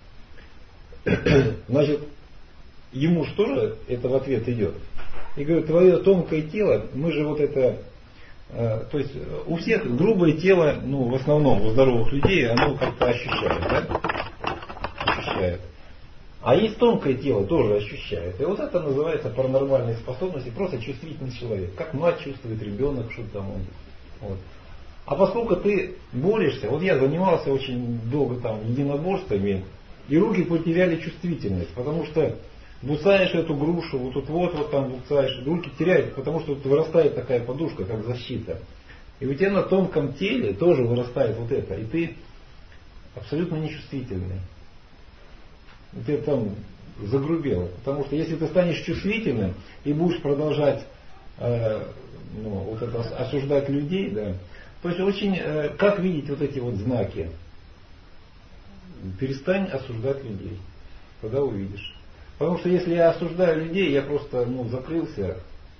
Значит, ему что же это в ответ идет? И говорю, твое тонкое тело, мы же вот это, то есть у всех грубое тело, в основном у здоровых людей, оно как-то ощущает, да? Ощущает. А есть тонкое тело, тоже ощущает. И вот это называется паранормальные способности, просто чувствительный человек. Как мать чувствует, ребенок, что там он. Вот. А поскольку ты борешься, вот я занимался очень долго там единоборствами, и руки потеряли чувствительность, потому что буцаешь эту грушу, вот тут вот там буцаешь, руки теряют, потому что тут вырастает такая подушка, как защита. И у тебя на тонком теле тоже вырастает вот это, и ты абсолютно нечувствительный. У тебя там загрубело. Потому что если ты станешь чувствительным и будешь продолжать вот это, осуждать людей, да, то есть очень, как видеть вот эти вот знаки? Перестань осуждать людей, тогда увидишь. Потому что если я осуждаю людей, я просто закрылся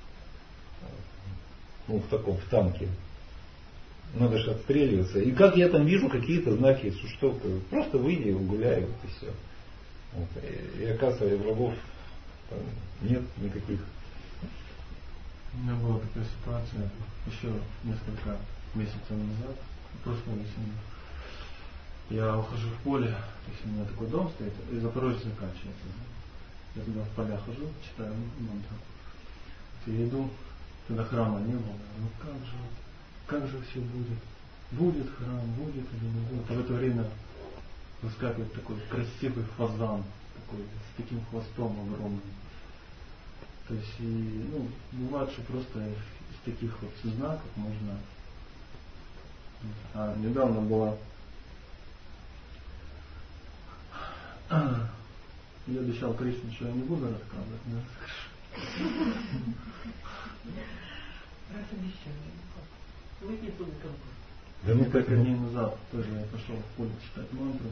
в танке. Надо же отстреливаться. И как я там вижу какие-то знаки, что просто выйди, гуляй, вот и все. Вот. И оказывается, врагов там нет никаких. У меня была такая ситуация еще несколько месяцев назад, прошлой весной. Я ухожу в поле, то есть у меня такой дом стоит, и Запорожье заканчивается. Я туда в поля хожу, читаю мантру. Я иду, тогда храма не было. Как же все будет? Будет храм, будет или не будет? А в это время выскакивает такой красивый фазан, такой с таким хвостом огромным. То есть бывает, что просто из таких вот знаков можно. Недавно была. Я обещал Кришне, что я не буду рассказывать, но Раз обещали. Выйти оттуда как бы. Да ну Несколько дней назад тоже я пошел в поле читать мантру.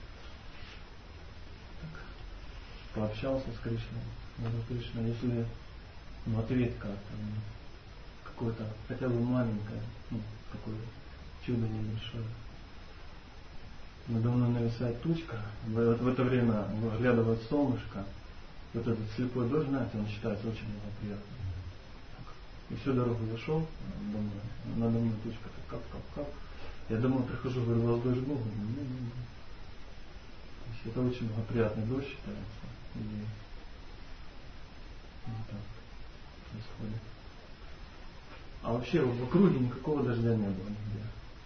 Так, пообщался с Кришной. Говорю, Кришна, если ответ как-то, какое-то, хотя бы маленькое, какое-то чудо небольшое. Надо мной нависает тучка, в это время выглядывает солнышко. Вот этот слепой дождь, знаете, он считается очень приятным. И всю дорогу я шел, надо мной тучка так кап. Я домой прихожу, говорю, у вас дождь был? То есть это очень благоприятный дождь считается. И вот так происходит. А вообще в округе никакого дождя не было нигде.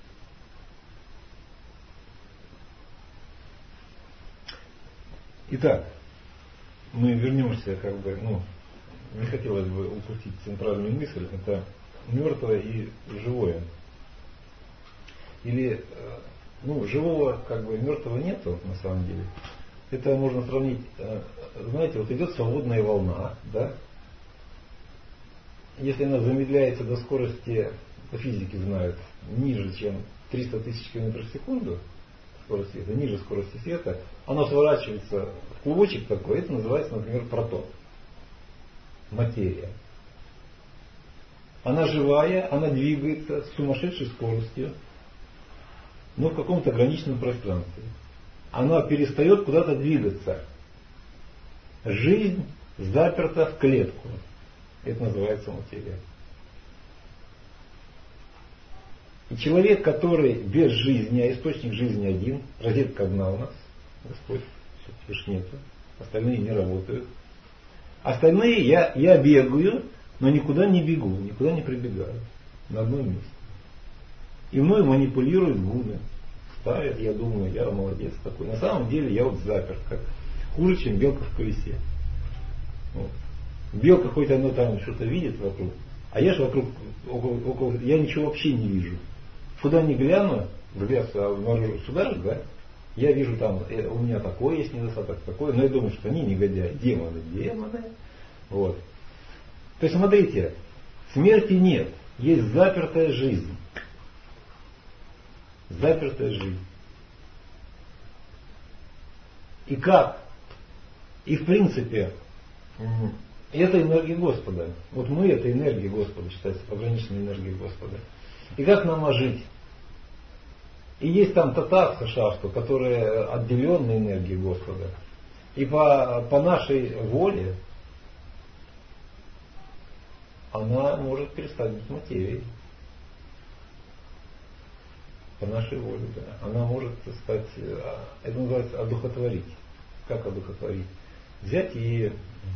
Итак, мы вернемся, не хотелось бы упустить центральную мысль, это мертвое и живое. Или, живого, мертвого нету на самом деле. Это можно сравнить, знаете, вот идет свободная волна, да? Если она замедляется до скорости, физики знают, ниже, чем 300 тысяч километров в секунду, скорость света, ниже скорости света, она сворачивается в клубочек такой, это называется, например, протон. Материя. Она живая, она двигается с сумасшедшей скоростью, но в каком-то ограниченном пространстве. Она перестает куда-то двигаться. Жизнь заперта в клетку. Это называется материя. И человек, который без жизни, а источник жизни один, розетка одна у нас, Господь, больше нету, остальные не работают. Остальные я бегаю, но никуда не бегу, никуда не прибегаю. На одном месте. И мной манипулируют гуны. Ставят, я думаю, я молодец такой. На самом деле я вот заперт, как хуже, чем белка в колесе. Вот. Белка хоть она там что-то видит вокруг, а я же вокруг, я ничего вообще не вижу. Куда ни гляну, обнаружу сюда же, да, я вижу там, у меня такой есть недостаток, такой, но я думаю, что они негодяи, демоны. Вот. То есть смотрите, смерти нет, есть запертая жизнь. Запертая жизнь. И как? И в принципе, это энергия Господа. Вот мы это энергия Господа, считается, ограниченная энергия Господа. И как нам ожить? И есть там татарское шашту, которая отделенная энергия Господа. И по нашей воле она может перестать быть материей. По нашей воле, да. Она может стать, это называется одухотворить. Как одухотворить? Взять и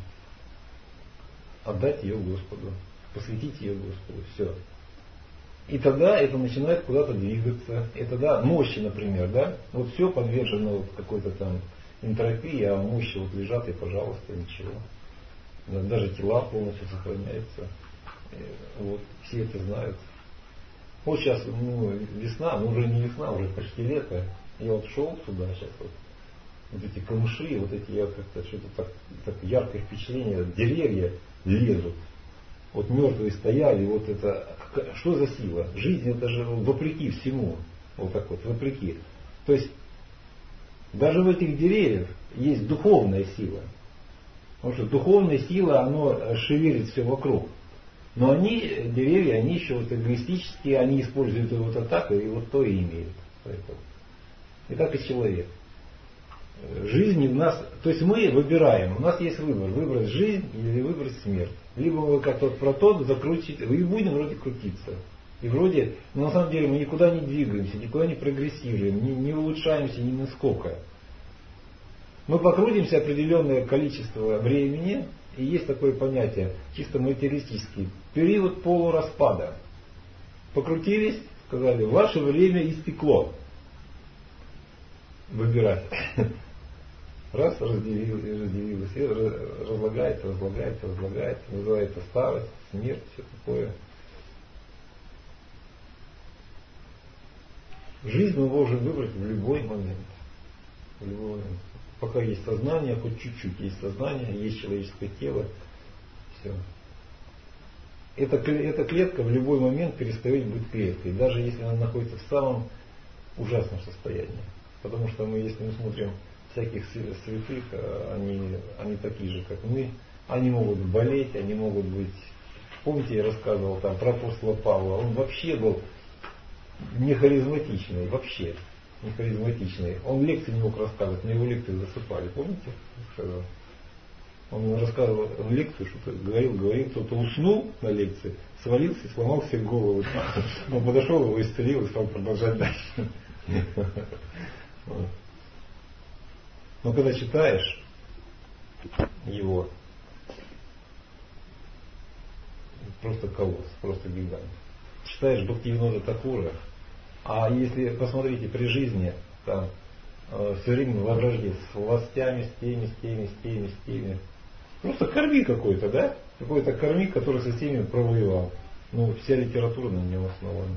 отдать ее Господу, посвятить ее Господу, все. И тогда это начинает куда-то двигаться. И тогда мощи, например, да, вот все подвержено вот какой-то там энтропии, а мощи вот лежат и, пожалуйста, ничего. Даже тела полностью сохраняются. Вот, все это знают. Вот сейчас весна, уже не весна, уже почти лето. Я вот шел сюда сейчас, вот эти камыши, вот эти, я как-то что-то так яркое впечатление, деревья лезут. Вот мертвые стояли, вот это, что за сила? Жизнь это же вопреки всему. Вот так вот, вопреки. То есть, даже в этих деревьях есть духовная сила. Потому что духовная сила, она шевелит все вокруг. Но деревья, они еще вот эгоистические, они используют его вот так, и вот то и имеют. И так и человек. Жизнь в нас, то есть мы выбираем, у нас есть выбор, выбрать жизнь или выбрать смерть. Либо мы как тот протон закрутить, и будем вроде крутиться. И вроде, но на самом деле мы никуда не двигаемся, никуда не прогрессируем, не улучшаемся ни насколько. Мы покрутимся определенное количество времени, и есть такое понятие, чисто материалистический, период полураспада. Покрутились, сказали, ваше время истекло. Выбирать. Раз, разделилось, и разлагается, называется старость, смерть, все такое. Жизнь мы можем выбрать в любой момент. В любой момент. Пока есть сознание, хоть чуть-чуть есть сознание, есть человеческое тело, Все. Эта клетка в любой момент перестает быть клеткой, даже если она находится в самом ужасном состоянии. Потому что мы, если мы смотрим всяких святых, они такие же, как мы. Они могут болеть, они могут быть... Помните, я рассказывал там про апостола Павла, он вообще был не харизматичный, вообще не харизматичный. Он лекции не мог рассказывать, на его лекции засыпали, помните? Он рассказывал лекцию, что-то говорил, кто-то уснул на лекции, свалился и сломал себе голову. Он подошел, его исцелил и стал продолжать дальше. Но когда читаешь его, просто колосс, просто гигант. Читаешь Бхактивинода Такура, а если посмотрите при жизни, там все время во вражде с властями, с теми. Просто кормик какой-то, да? Какой-то кормик, который со всеми провоевал. Ну, вся литература на нем основана.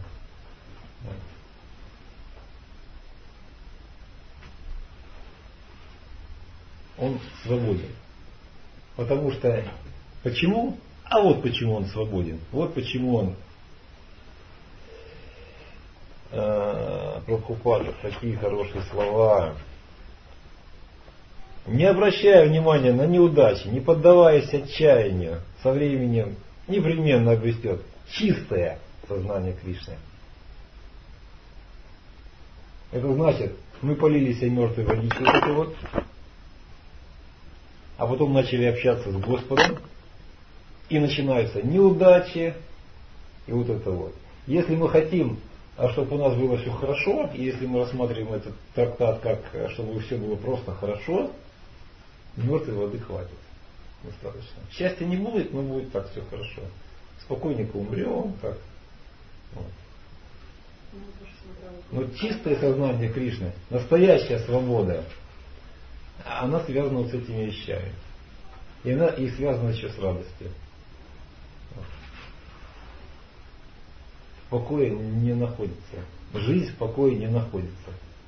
Он свободен. Потому что, почему? А вот почему он свободен. Вот почему он Прабхупада, такие хорошие слова. Не обращая внимания на неудачи, не поддаваясь отчаянию, со временем непременно обретет чистое сознание Кришны. Это значит, мы полились мертвой водичкой вот этой вот, а потом начали общаться с Господом, и начинаются неудачи, и вот это вот. Если мы хотим, чтобы у нас было все хорошо, и если мы рассматриваем этот трактат как, чтобы все было просто хорошо, мертвой воды хватит. Достаточно. Счастья не будет, но будет так все хорошо. Спокойненько умрем, так. Вот. Но чистое сознание Кришны, настоящая свобода, она связана вот с этими вещами. И она и связана еще с радостью. В покое не находится. Жизнь в покое не находится.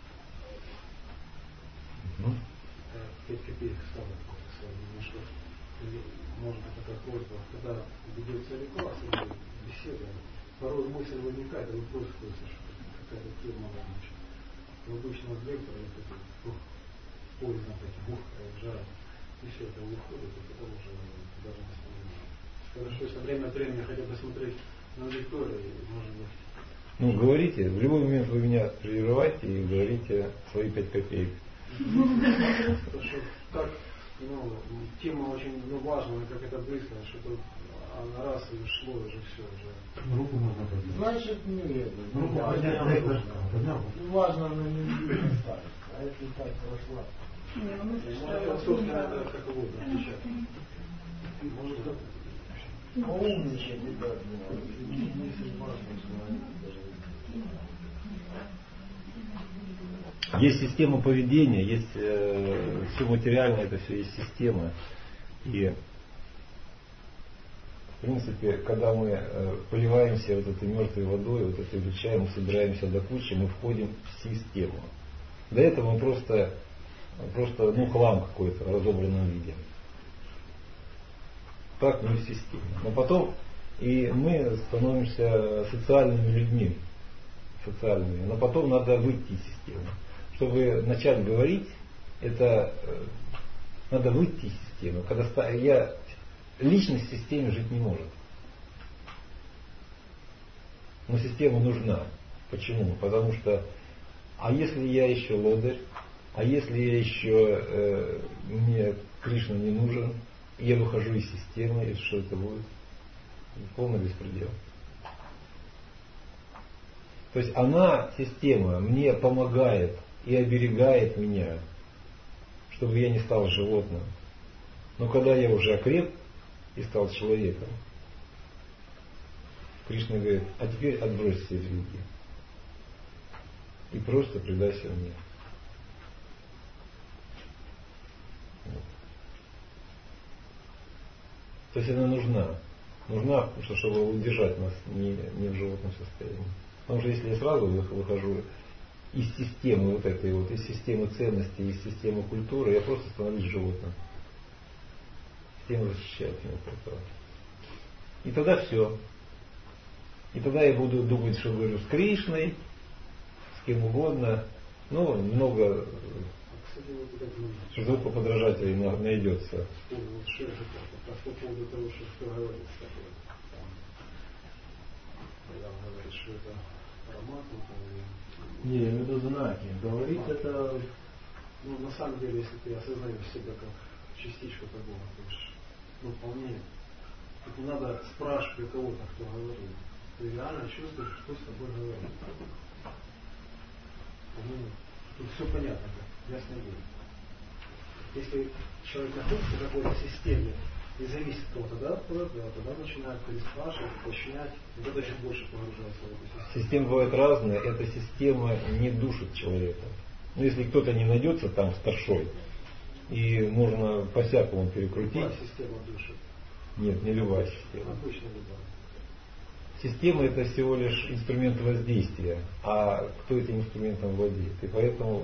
5 копеек ставят немножко, может быть, такая просьба, когда ведется реклама, беседа, порой мысль возникает, а вопрос слышишь, какая-то тема раньше. В обычного лектора поздно такие, проезжает, и все это уходит, и потом уже даже не становится. Хорошо, если время от времени хотя бы смотреть на аудиторию, может быть. Ну, говорите, в любой момент вы меня прерываете и говорите свои 5 копеек. Потому что как, тема очень важная, как это близко, что тут раз и шло уже все уже. Руку можно поднять. Значит, не верно. Руку поднял. Важно на неделю ставить. А если так прошла. Собственно, это как угодно отвечать. Может, поумничать, ребят, если важно, Есть система поведения, есть все материальное, это все есть система. И в принципе, когда мы поливаемся вот этой мертвой водой, вот это изучаем, мы собираемся до кучи, мы входим в систему. До этого мы просто хлам какой-то в разобранном виде. Так мы в системе. Но потом и мы становимся социальными людьми. Социальными. Но потом надо выйти из системы. Чтобы начать говорить, это надо выйти из системы. Личность в системе жить не может. Но система нужна. Почему? Потому что, а если я еще лодырь, а если я еще мне Кришна не нужен, я выхожу из системы, и что это будет? Полный беспредел. То есть она, система, мне помогает и оберегает меня, чтобы я не стал животным. Но когда я уже окреп и стал человеком, Кришна говорит, а теперь отбрось все религии и просто предайся мне. Вот. То есть она нужна. Нужна, чтобы удержать нас не в животном состоянии. Потому что если я сразу выхожу из системы вот этой вот, из системы ценностей, из системы культуры, я просто становлюсь животным. Система защищает меня от этого. И тогда все. И тогда я буду думать, что говорю с Кришной, с кем угодно. Ну, много звукоподражателей найдется. По поводу того, что говорит с тобой. Когда он говорит, что это аромат, Не, я имею в виду знаки. Говорить это... Ну, на самом деле, если ты осознаешь себя как частичку такого, то есть, ну, вполне. Тут не надо спрашивать у кого-то, кто говорит. Ты реально чувствуешь, что с тобой говорит. Ну, тут все понятно, ясно дело. Если человек находится в какой-то системе и зависит от кого-то, тогда начинает переспрашивать, уточнять, и тогда еще больше погружается в эту систему. Системы бывают разные, эта система не душит человека. Ну, если кто-то не найдется там старшой, и можно по-всякому перекрутить. Любая система душит. Нет, не любая система. Обычно любая. Система это всего лишь инструмент воздействия, а кто этим инструментом владеет? И поэтому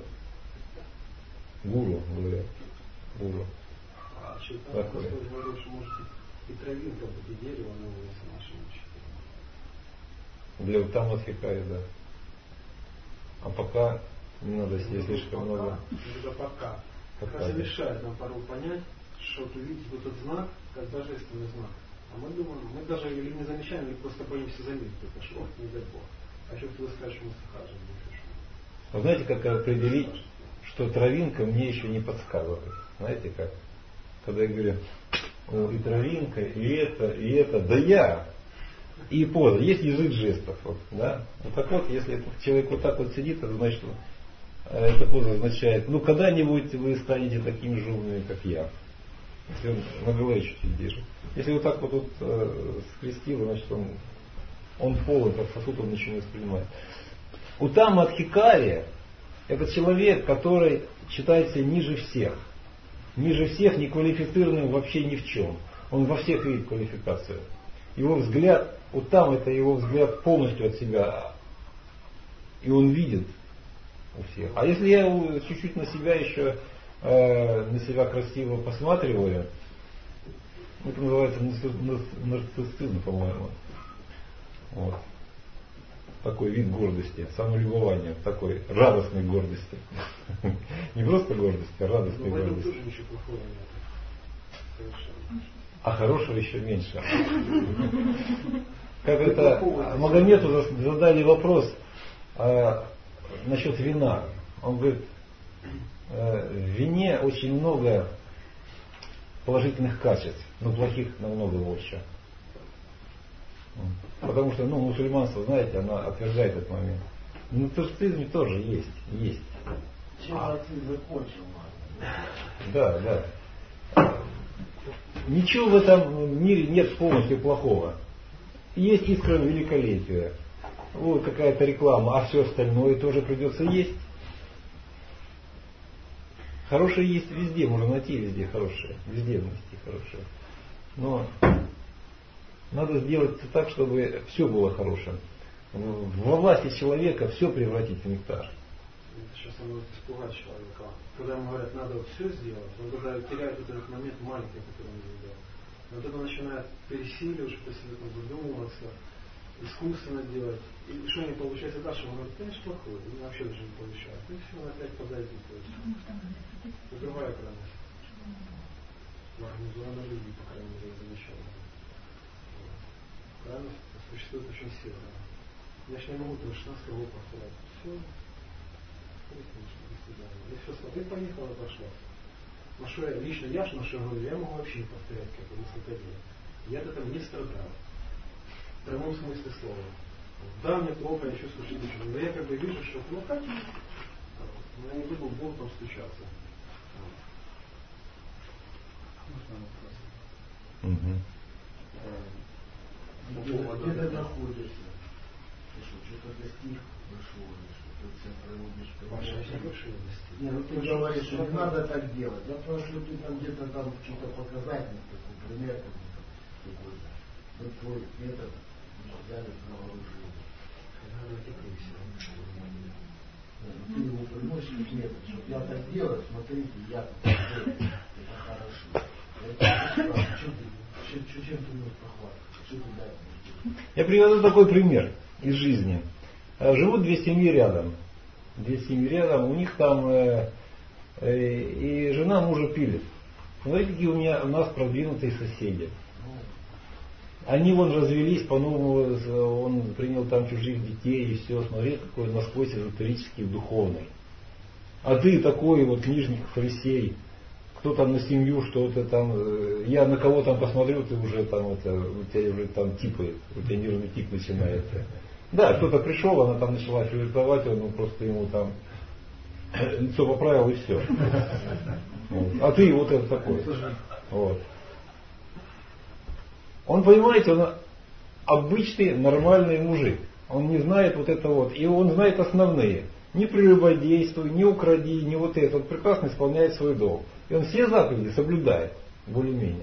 гуру, говорят, гуру. А что-то Господь говорит, что может и травинка быть, и дерево новое с нашим учителем. Для Уттамадхикари, да. А пока не надо себе слишком много. Это пока. Как раз мешает нам порой понять, что увидеть вот этот знак, как божественный знак. А мы думаем, мы даже или не замечаем, или просто боимся заметить, это что, не дай Бог. А что ты скажешь, мы сахажем. Вы знаете, как определить, что травинка мне еще не подсказывает? Знаете как? Когда я говорю, и травинка, и это, да я. И поза. Есть язык жестов. Вот, да? Вот так вот, если этот человек вот так вот сидит, это значит, что эта поза означает, ну когда-нибудь вы станете такими же умными, как я. Если он на голове чуть-чуть держит. Если вот так вот скрестил, значит он полон, как сосуд, он ничего не воспринимает. Уттамадхикари это человек, который считается ниже всех. Ниже всех, не квалифицированным вообще ни в чем. Он во всех видит квалификацию. Его взгляд, Уттам это его взгляд полностью от себя. И он видит у всех. А если я чуть-чуть на себя еще на себя красиво посматриваю, это называется нарциссизм, по-моему. Вот. Такой вид гордости, самолюбование, такой радостной гордости. Не просто гордости, а радостной гордости. А хорошего еще меньше. Как это Магомету задали вопрос насчет вина. Он говорит, в вине очень много положительных качеств, но плохих намного больше. Потому что, мусульманство, знаете, оно отвергает этот момент. Но в турцизме тоже есть. Чем ты закончил, Да. Ничего в этом мире нет полностью плохого. Есть искра великолепия. Вот какая-то реклама, а все остальное тоже придется есть. Хорошее есть везде, можно найти везде хорошее. Везде найти хорошее. Но надо сделать так, чтобы все было хорошим. Во власти человека все превратить в нектар. Сейчас он может испугать человека. Когда ему говорят, надо вот все сделать, он тогда теряет вот этот момент маленький, который он сделал. Вот это начинает пересиливать, что-то себе там задумываться, искусственно делать. И что не получается дальше, он говорит, конечно, плохое, и вообще даже не получается. И все, он опять подойдет. Это другая крайность. Организованные люди, по крайней мере, замечательно. Крайность существует очень сильно. Я же не могу то 16 кругов повторять. Все. И все, смотри, поехала, пошла. На что я лично, я говорю, я могу вообще не повторять, как несколько дней. Я от этого не страдал. В прямом смысле слова. Да, мне плохо, я чувствую, что ничего. Но я как бы вижу, что так, но я не буду бунтом стучаться. Можно вопрос? Где ты находишься? Ты что-то достиг, вышел, что ты себя проводишь. Ваша не достиг. Не, ты говоришь, что не надо так делать. Я потому что ты там где-то там что-то показательный такой пример какой-то. Вот твой метод взяли на вооружение. Ты его приносишь как метод, что я так делаю, смотрите, я так делаю. Это хорошо. Чем ты можешь похвастаться? Что ты дальше? Я приведу такой пример из жизни. Живут две семьи рядом. У них там и жена мужа пилит. Смотрите, какие у нас продвинутые соседи. Они вон развелись, по-новому он принял там чужих детей и все. Смотри, какой насквозь эзотерический, духовный. А ты такой вот книжник, фарисей. Кто там на семью, что-то там, я на кого там посмотрю, ты уже там, это, у тебя уже там типает, у тебя нервный тик начинается. Да, кто-то пришел, она там начала флиртовать, он просто ему там лицо поправил и все. Вот. А ты вот это такой. Вот. Он, понимаете, он обычный нормальный мужик. Он не знает вот это вот. И он знает основные. Не прелюбодействуй, не укради, не вот это. Он прекрасно исполняет свой долг. И он все заповеди соблюдает, более-менее.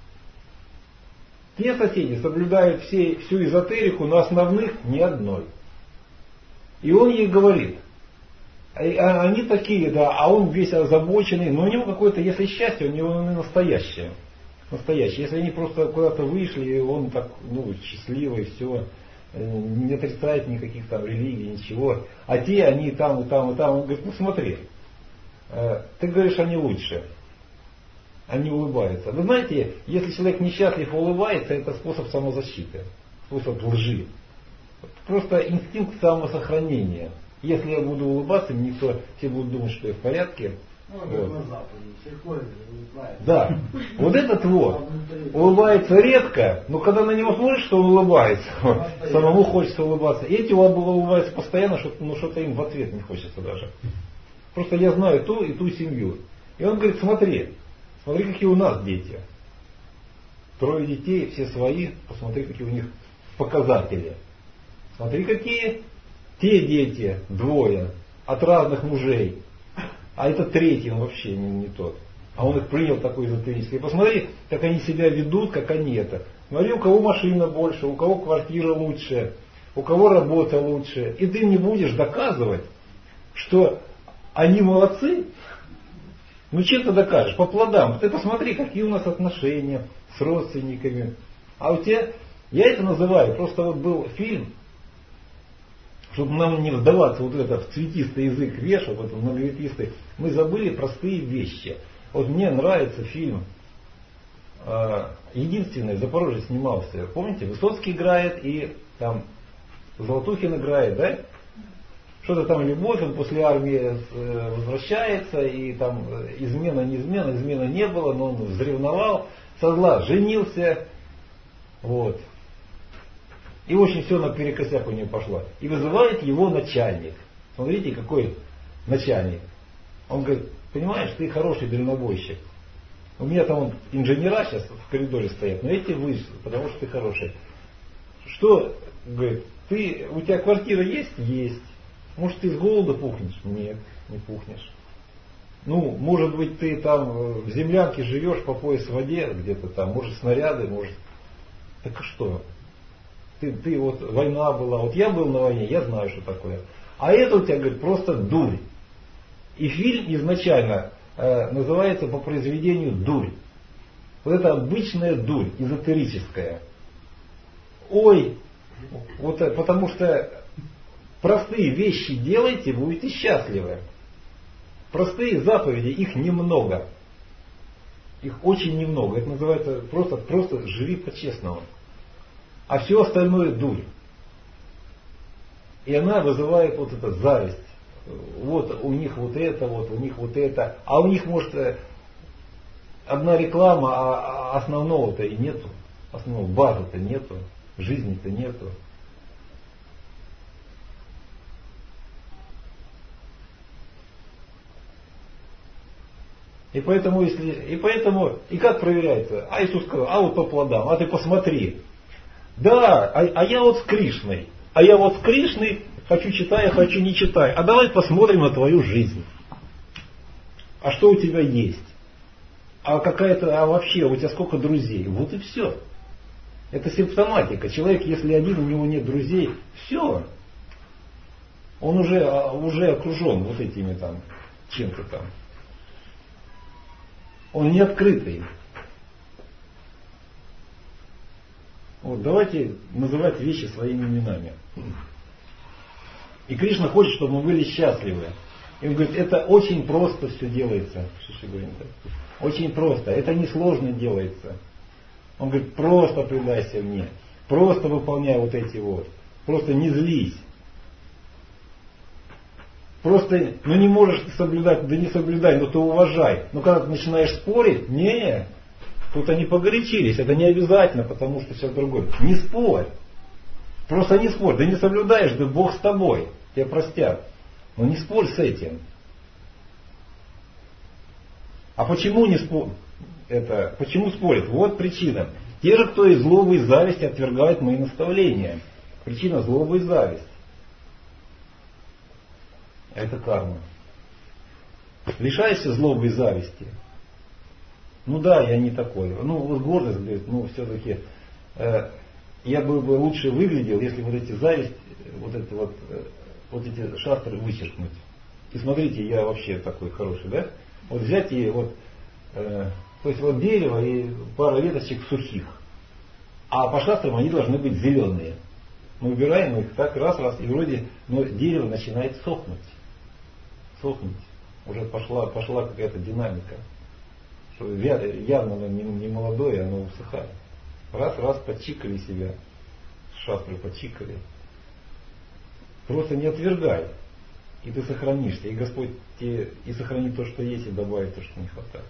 Те соседи соблюдают всю эзотерику, но основных ни одной. И он ей говорит. А они такие, да, а он весь озабоченный, но у него какое-то, если счастье, у него настоящее. Если они просто куда-то вышли, он так, счастливый, все, не отрицает никаких там религий, ничего. А те, они там, и там, и там. Он говорит, смотри, ты говоришь, они лучше. Они улыбаются. Вы знаете, если человек несчастлив и улыбается, это способ самозащиты, способ лжи. Просто инстинкт самосохранения. Если я буду улыбаться, все будут думать, что я в порядке. Вот. Да, вот этот вот улыбается редко, но когда на него смотришь, что он улыбается, самому хочется улыбаться. И эти улыбаются постоянно, что-то им в ответ не хочется даже. Просто я знаю ту и ту семью. И он говорит, смотри, какие у нас дети. 3 детей, все свои, посмотри, какие у них показатели. Смотри, какие те дети, 2, от разных мужей. А это 3, он вообще не тот. А он их принял такой эзотерический. Посмотри, как они себя ведут, как они это. Смотри, у кого машина больше, у кого квартира лучше, у кого работа лучше. И ты не будешь доказывать, что они молодцы. Чем ты докажешь? По плодам. Ты посмотри, какие у нас отношения с родственниками. А у тебя, я это называю, просто вот был фильм, чтобы нам не вдаваться вот это в цветистый язык веша, в этот многоветвистый, мы забыли простые вещи. Вот мне нравится фильм, единственный, в Запорожье снимался, помните, Высоцкий играет и там Золотухин играет, да? Что-то там любовь, он после армии возвращается, и там измена не было, но он взревновал, со зла женился, вот. И очень все наперекосяк у него пошло. И вызывает его начальник. Смотрите, какой начальник. Он говорит, понимаешь, ты хороший дальнобойщик. У меня там инженера сейчас в коридоре стоят, но эти вышли, потому что ты хороший. Что, говорит, у тебя квартира есть? Есть. Может, ты с голода пухнешь? Нет, не пухнешь. Может быть, ты там в землянке живешь по пояс в воде где-то там, может, снаряды, может. Так что? Ты вот, война была, вот я был на войне, я знаю, что такое. А это у тебя, говорит, просто дурь. И фильм изначально называется по произведению «Дурь». Вот это обычная дурь, эзотерическая. Ой, вот потому что простые вещи делайте, будете счастливы. Простые заповеди, их немного. Их очень немного. Это называется просто живи по-честному. А все остальное дурь. И она вызывает вот эту зависть. Вот у них вот это, вот у них вот это. А у них, может, одна реклама, а основного-то и нету. Основного базы-то нету. Жизни-то нету. И поэтому, и как проверяется? А Иисус сказал, а вот по плодам, а ты посмотри. Да, а я вот с Кришной. Хочу читай, хочу не читай. А давай посмотрим на твою жизнь. А что у тебя есть? А вообще у тебя сколько друзей? Вот и все. Это симптоматика. Человек, если один, у него нет друзей, все. Он уже окружен вот этими там, чем-то там. Он не открытый. Вот, давайте называть вещи своими именами. И Кришна хочет, чтобы мы были счастливы. И он говорит, это очень просто все делается. Очень просто. Это несложно делается. Он говорит, просто предайся мне. Просто выполняй вот эти вот. Просто не злись. Просто, не можешь соблюдать, да не соблюдай, но ты уважай. Но когда ты начинаешь спорить, не, тут они погорячились, это не обязательно, потому что все другое. Не спорь. Просто не спорь. Да не соблюдаешь, да Бог с тобой. Тебя простят. Но не спорь с этим. А почему не спорь? Почему спорят? Вот причина. Те же, кто из злобы и зависти отвергают мои наставления. Причина злобы и зависть. Это карма. Лишаешься злобы и зависти. Ну да, я не такой. Вот гордость, говорит, все-таки я бы лучше выглядел, если вот эти зависть, вот эти шастры вычеркнуть. И смотрите, я вообще такой хороший, да? Вот взять и то есть вот дерево и пара веточек сухих. А по шастрам они должны быть зеленые. Мы убираем их так раз, и вроде, дерево начинает сохнуть. Уже пошла какая-то динамика. Что явно оно не молодое, оно усыхает. Раз, подчикали себя. Шастры подчикали. Просто не отвергай. И ты сохранишься. И Господь тебе и сохранит то, что есть, и добавит то, что не хватает.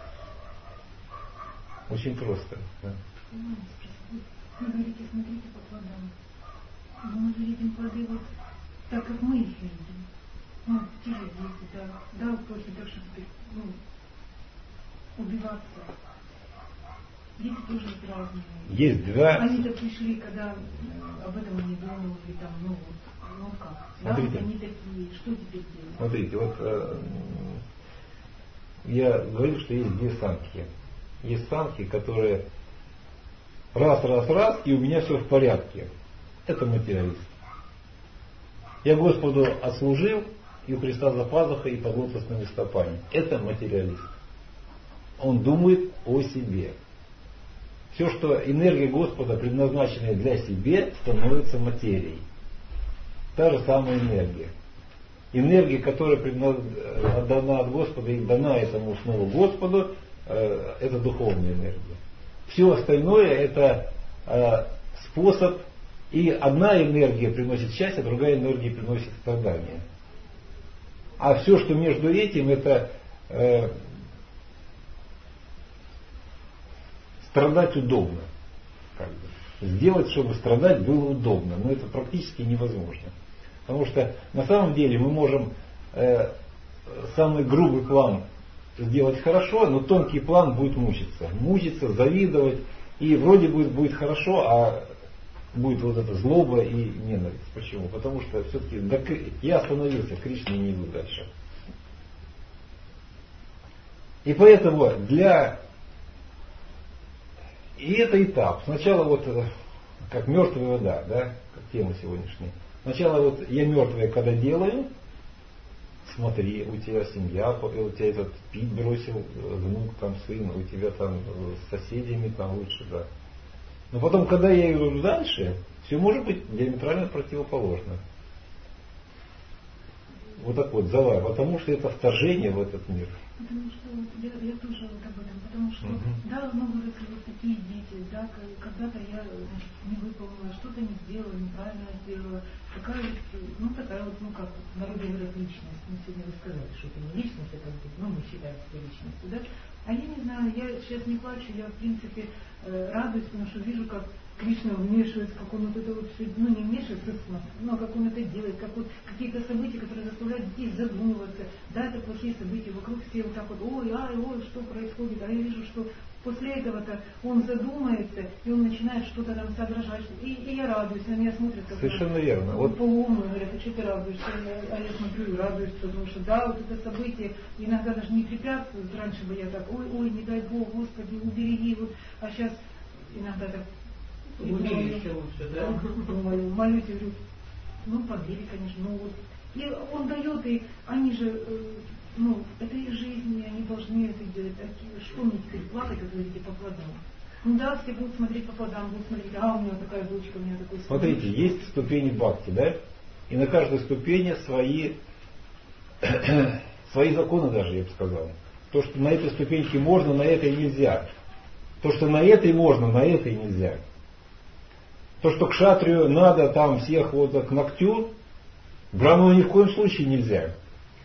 Очень просто. Да. Вы говорите, смотрите по плодам. Но мы же видим плоды вот так, как мы их видим. Те же дети, да, после того, чтобы убиваться. Дети тоже разные. Есть два. Они-то пришли, когда об этом не думали, как. Смотрите. Да, они такие, что теперь делать? Смотрите, я говорил, что есть две самки. Есть самки, которые раз, и у меня все в порядке. Это материалист. Я Господу отслужил, и у Христа за пазухой, и под лотосными стопами. Это материалист. Он думает о себе. Все, что энергия Господа, предназначенная для себя, становится материей. Та же самая энергия. Энергия, которая дана от Господа и дана этому снова Господу, это духовная энергия. Все остальное это способ, и одна энергия приносит счастье, другая энергия приносит страдания. А все, что между этим, это страдать удобно. Сделать, чтобы страдать было удобно. Но это практически невозможно. Потому что на самом деле мы можем самый грубый план сделать хорошо, но тонкий план будет мучиться. Мучиться, завидовать. И вроде будет хорошо, а будет вот эта злоба и ненависть. Почему? Потому что все-таки я остановился, Кришне не иду дальше. И поэтому и это этап. Сначала как мертвая вода, да, как тема сегодняшняя. Сначала я мертвая, когда делаю, смотри, у тебя семья, у тебя этот пить бросил, внук, сын, у тебя с соседями лучше, да. Но потом, когда я иду дальше, все может быть диаметрально противоположно. Вот так завар, потому что это вторжение в этот мир. Потому что я тоже об этом, потому что давно выросли такие дети, да, когда-то я не выполнила, что-то не сделала, неправильно сделала, такая как в народе говорят личность. Сегодня вы сказали, что это не личность, это мы считаем себя личностью, да. А я не знаю, я сейчас не плачу, я в принципе радуюсь, потому что вижу, как Кришна вмешивается, как он все, не вмешивается, но как он это делает, как какие-то события, которые заставляют детей задумываться, да, это плохие события, вокруг все ой, что происходит, а я вижу, что после этого-то он задумается, и он начинает что-то там соображать, и я радуюсь, на меня смотрят как совершенно верно. По-умному говорят, а что ты радуешься? А я смотрю и радуюсь, потому что это событие иногда даже не препятствует. Раньше бы я так, ой, не дай Бог, Господи, убереги, а сейчас иногда так думаю, молюсь и говорю, подвели, конечно, и он дает, и они же, это их жизнь, они должны это делать. Что мне теперь плакать, как говорите, по плодам? Ну да, все будут смотреть по плодам, будут смотреть, у меня такая дочка, у меня такой сын. Смотрите, есть ступени бхакти, да? И на каждой ступени свои законы даже, я бы сказал. То, что на этой ступеньке можно, на этой нельзя. То, что на этой можно, на этой нельзя. То, что кшатрию надо там всех вот к ногтю, браману ни в коем случае нельзя.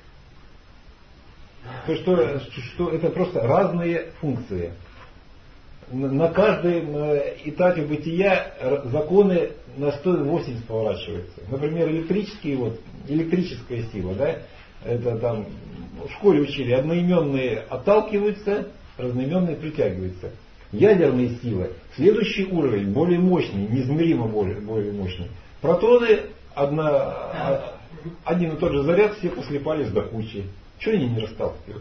То, что это просто разные функции. На каждом этапе бытия законы на 180 поворачиваются. Например, электрическая сила, да? Это там в школе учили, одноименные отталкиваются, разноименные притягиваются. Ядерные силы, следующий уровень, более мощный, неизмеримо более мощный. Протоны, один и тот же заряд, все послепались до кучи. Чего они не расталкивают?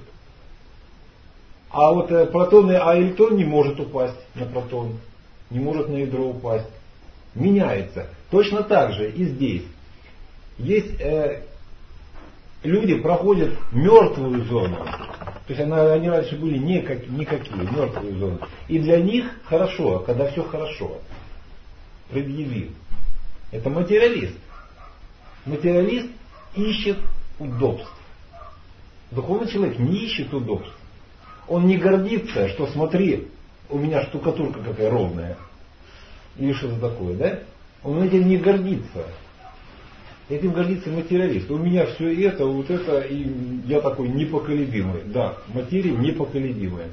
А вот протоны, электрон не может упасть на протон, не может на ядро упасть. Меняется. Точно так же и здесь. Есть люди проходят мертвую зону. То есть они раньше были никакие, мертвые зоны. И для них хорошо, когда все хорошо. Предъявил. Это материалист. Материалист ищет удобств. Духовный человек не ищет удобств. Он не гордится, что смотри, у меня штукатурка какая ровная. Или что-то такое, да? Он этим не гордится. Этим гордится материалист. У меня все это, вот это, и я такой непоколебимый. Да, материя непоколебимая.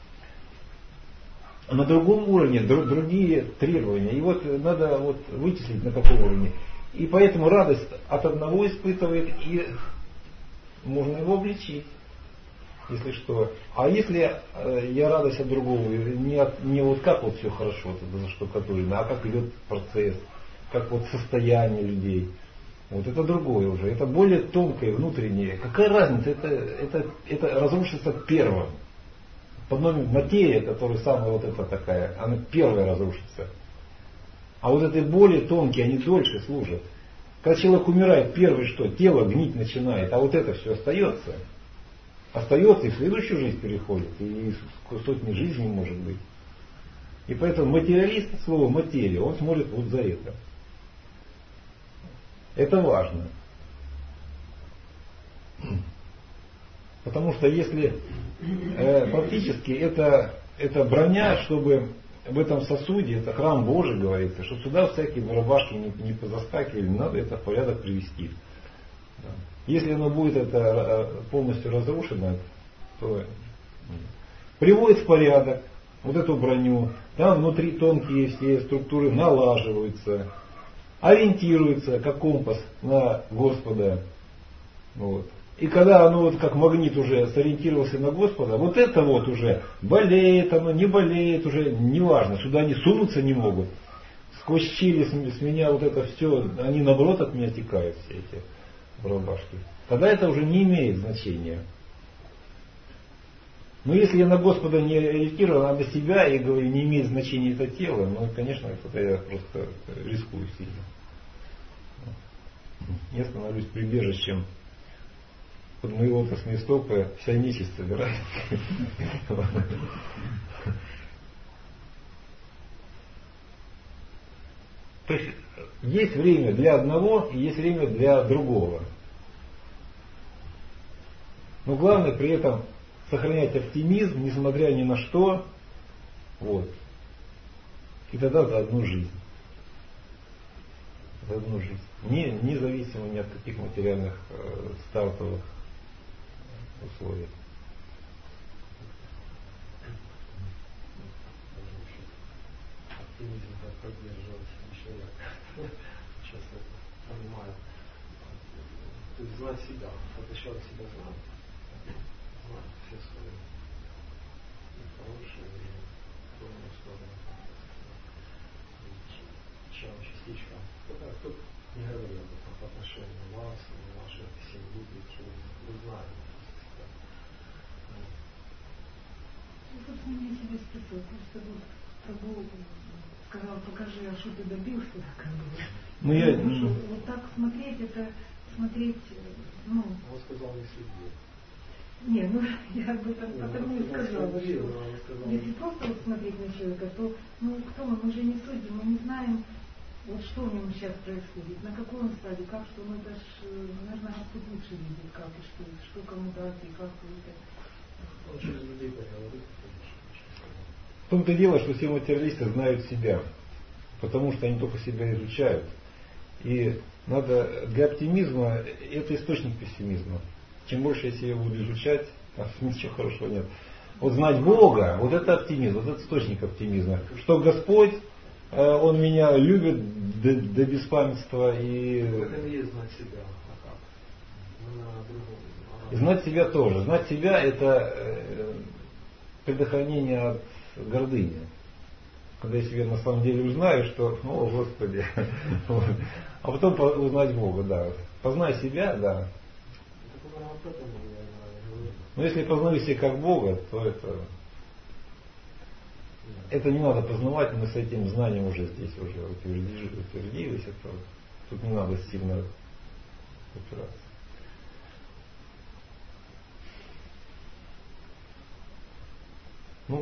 На другом уровне другие требования. И вот надо вычислить, на каком уровне. И поэтому радость от одного испытывает, и можно его обличить, если что. А если я радость от другого, не вот как вот все хорошо, заштукатурено, а как идет процесс, как вот состояние людей. Вот это другое уже, это более тонкое, внутреннее. Какая разница, это разрушится первым. Под номером материя, которая самая вот эта такая, она первая разрушится. А вот эти более тонкие, они дольше служат. Когда человек умирает, первый что? Тело гнить начинает, а вот это все остается. Остается и в следующую жизнь переходит, и сотни жизней может быть. И поэтому материалист, слово материя, он смотрит вот за это. Это важно. Потому что если фактически это броня, чтобы в этом сосуде, это храм Божий, говорится, чтобы сюда всякие барабашки не позаскакивали, надо это в порядок привести. Если оно будет это полностью разрушено, то приводит в порядок вот эту броню, там внутри тонкие все структуры налаживаются, ориентируется как компас на Господа. Вот. И когда оно вот как магнит уже сориентировался на Господа, вот это вот уже болеет оно, не болеет, уже неважно, сюда они сунуться не могут. Сквозь щели с меня вот это все, они наоборот от меня текают, все эти барабашки. Тогда это уже не имеет значения. Но если я на Господа не ориентирован, а на себя, и говорю, не имеет значения это тело, ну, конечно, это я просто рискую сильно. Я становлюсь прибежищем под моего свистопа, вся нечисть собирается. То есть есть время для одного и есть время для другого. Но главное при этом сохранять оптимизм, несмотря ни на что. Вот. И тогда за одну жизнь. За одну жизнь. Независимо ни от каких материальных стартовых условий. Оптимизм как поддерживать человек. Сейчас это понимаю. То есть знать себя. Вот человек себя знает. Знает все свои хорошие и дурные стороны. Чем частичка. Кто не говорил об этом по отношению вас, вашей семьи, детей. Вы знаете. Собственно, я себя спросила, просто вот Прабху сказал, покажи, а что ты добился, как бы. Вот так смотреть, это смотреть, Он сказал, не следи. Не, ну я об этом потому и сказала, что если просто вот смотреть на человека, то ну кто мы же не судим, мы не знаем, вот что у него сейчас происходит, на какой он стадии, как что, ну это ж, наверное, Господь лучше видит, как и что кому дать и как это. Он через людей поговорит. В том-то и дело, что все материалисты знают себя, потому что они только себя изучают. И надо для оптимизма, это источник пессимизма. Чем больше я себя буду изучать, там ничего хорошего нет. Вот знать Бога, вот это оптимизм, вот это источник оптимизма. Что Господь, Он меня любит до беспамятства и... Это не есть знать себя, а как? На другом. Знать себя тоже. Знать себя это предохранение от гордыни. Когда я себя на самом деле узнаю, что, о Господи, а потом узнать Бога, да. Познай себя, да. Но если познаю себя как Бога, то это не надо познавать, мы с этим знанием уже здесь уже утвердились, это, тут не надо сильно упираться. Ну,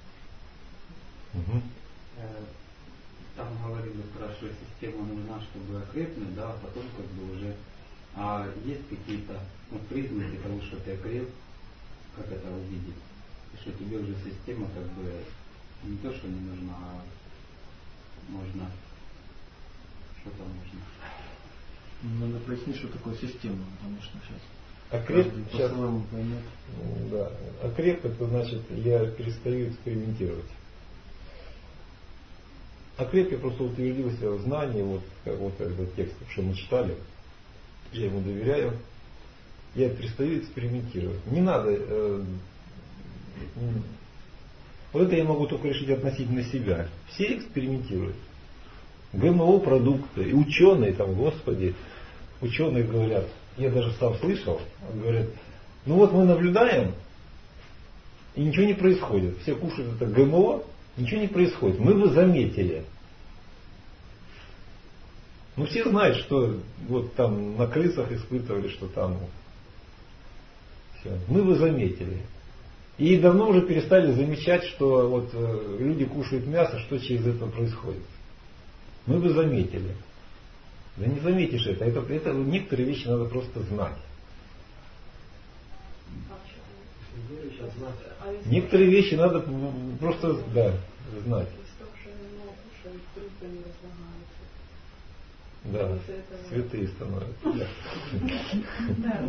там говорили про что система нужна, чтобы окрепнуть, да, а потом как бы уже есть какие-то признаки того, что ты окреп, как это увидеть, и что тебе уже система как бы не то, что не нужна, а можно, что там можно. Надо прояснить, что такое система, потому что сейчас окреп, сейчас, поймет. Да, окреп это значит, я перестаю экспериментировать. Окреп я просто утвердился в знании, вот этот текст, что мы читали, я ему доверяю, я перестаю экспериментировать. Не надо, вот это я могу только решить относительно себя. Все экспериментируют. ГМО продукты, и ученые там, господи, ученые говорят, я даже сам слышал, говорят, ну вот мы наблюдаем, и ничего не происходит. Все кушают это ГМО, ничего не происходит. Мы бы заметили. Ну все знают, что вот там на крысах испытывали, что там все. Мы бы заметили. И давно уже перестали замечать, что вот люди кушают мясо, что через это происходит. Мы бы заметили. Да не заметишь это. Это некоторые вещи надо просто знать. Некоторые вещи надо просто знать. Да, святые становятся. Да,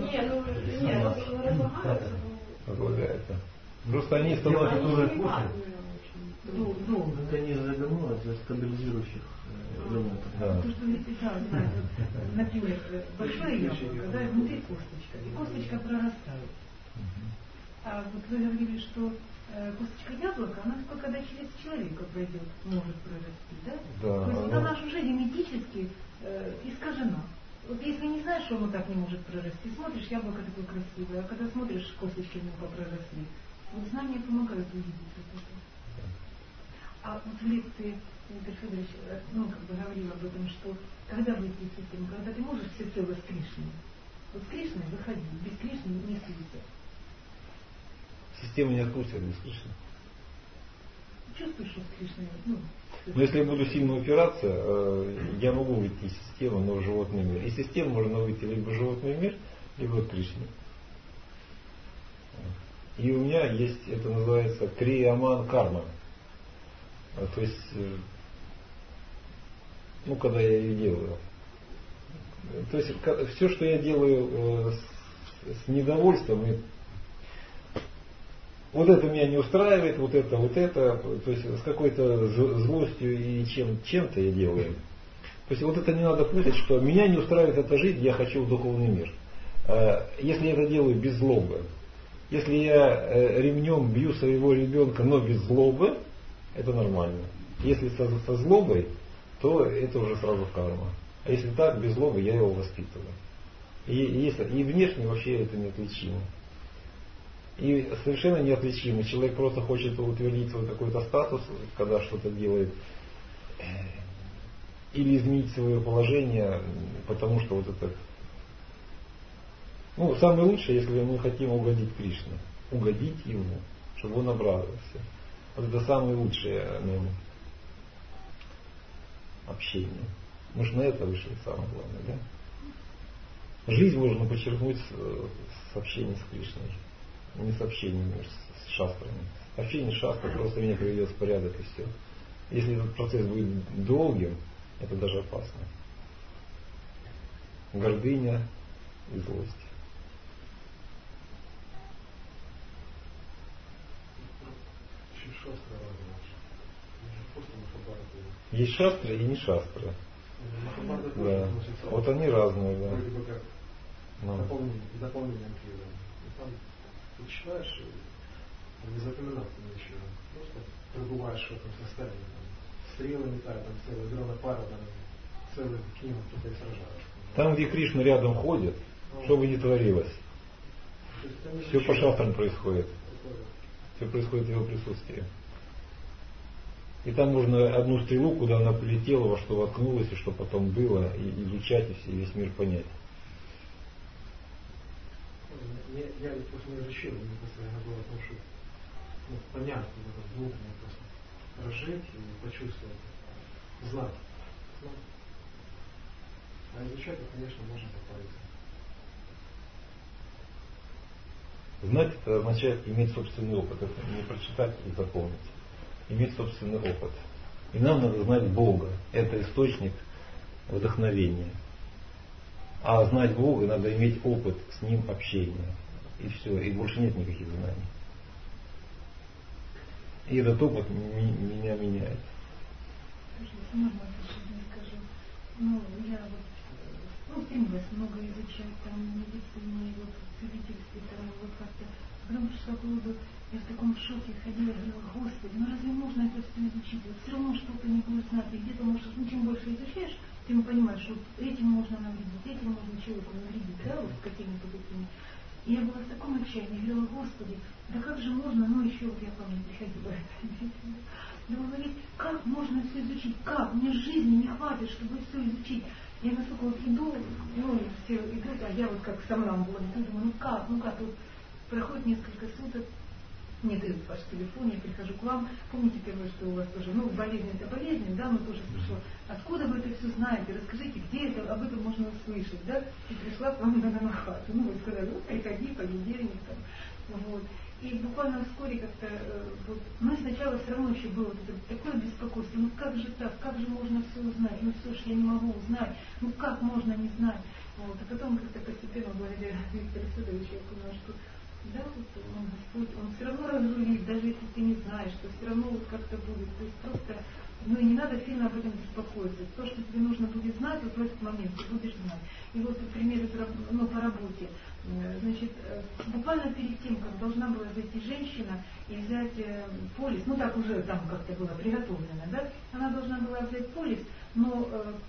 разлагается. Просто они становятся тоже кушать. Это не за ГМО, а за стабилизирующих элементов. Да. То, что вы писали, например, большое яблоко, да, внутри косточка, и косточка прорастает. А вот вы говорили, что косточка яблока, она только когда через человека пройдет, может прорасти, да? Да. То есть вот она уже генетически искажена. Вот если не знаешь, что оно так не может прорасти, смотришь, яблоко такое красивое, а когда смотришь, косточки у него проросли. Вот знания помогают увидеть это. А вот в лекции Игорь Федорович, говорил об этом, что когда выйти из системы, когда ты можешь всецело с Кришной, вот с Кришной выходи, без Кришны не слиться. Система не отпустит без Кришны. Чувствуешь, что с Кришной, но если я буду сильно упираться, я могу выйти из системы, но в животный мир. Из системы можно выйти либо в животный мир, либо в Кришне. И у меня есть, это называется крияман карма. То есть, когда я ее делаю. То есть, все, что я делаю с недовольством, вот это меня не устраивает, вот это, то есть с какой-то злостью и чем-то я делаю. То есть вот это не надо путать, что меня не устраивает эта жизнь, я хочу в духовный мир. Если я это делаю без злобы, если я ремнем бью своего ребенка, но без злобы, это нормально. Если со злобой, то это уже сразу карма. А если так, без злобы, я его воспитываю. И внешне вообще это неотличимо. И совершенно неотличимо. Человек просто хочет утвердить свой какой-то статус, когда что-то делает, или изменить свое положение, потому что вот это... Ну, самое лучшее, если мы хотим угодить Кришне, угодить Ему, чтобы Он обрадовался. Вот это самое лучшее общение. Мы же на это вышли, самое главное, да? Жизнь можно подчеркнуть с общением с Кришной, не с общением с шастрами. Общение с шастрой просто меня приведет в порядок и все. Если этот процесс будет долгим, это даже опасно. Гордыня и злость. Есть шастры и не шастры. Да. Вот они разные, да. Вроде бы как дополнением к ведам. И там ты читаешь, и не запоминаться ничего. Просто пребываешь в этом состоянии. Там, стрелы летают, там целая зеленая пара, там целую книгу только и сражаешь. Там, где Кришна рядом ходит, что бы ни творилось, все по шастрам происходит. Все происходит в его присутствии. И там можно одну стрелу, куда она полетела, во что воткнулась, и что потом было, и изучать, и весь мир понять. Я ведь просто не изучил, мне постоянно было о том, что понять, вот это внутреннее просто прожить и почувствовать, знать. А изучать, конечно, можно по-полезному. Знать это означает иметь собственный опыт. Это не прочитать и запомнить. Иметь собственный опыт. И нам надо знать Бога. Это источник вдохновения. А знать Бога надо иметь опыт с Ним общения. И все. И больше нет никаких знаний. И этот опыт меня меняет. Я стремилась много изучать там медицину, вот целительстве, там вот как-то. Потом пришла к выводу, я в таком шоке ходила, говорила, Господи, ну разве можно это все изучить? Вот все равно что-то не будет знать, и где-то можешь, чем больше изучаешь, тем понимаешь, что вот этим можно навредить, этим можно человеку навредить, да, вот какими-то такими. И я была в таком отчаянии, говорила, Господи, да как же можно, ну еще вот я помню, приходила, думала, говорит, как можно все изучить, как, мне жизни не хватит, чтобы все изучить. Я насколько вот иду, все идут, а я вот как сомнам была, думаю, ну как, вот проходит несколько суток, мне дают ваш телефон, я прихожу к вам, помните первое, что у вас тоже, болезнь это болезнь, да, но тоже спрашивала, откуда вы это все знаете, расскажите, где это, об этом можно услышать, да, и пришла к вам на хату, вы сказали, приходи, понедельник, там, вот. И буквально вскоре как-то, сначала все равно еще было такое беспокойство, как же так, как же можно все узнать, все ж я не могу узнать, как можно не знать, вот. А потом как-то постепенно, благодаря Виктору Федоровичу, я поняла, что да, Господь, Он все равно разрулит, даже если ты не знаешь, что все равно как-то будет, то есть просто, и не надо сильно об этом беспокоиться, то, что тебе нужно будет знать, вот в этот момент ты будешь знать. И вот, например, по работе, значит, буквально перед тем, как должна была зайти женщина и взять полис, так уже там как-то было приготовлено, да, она должна была взять полис, но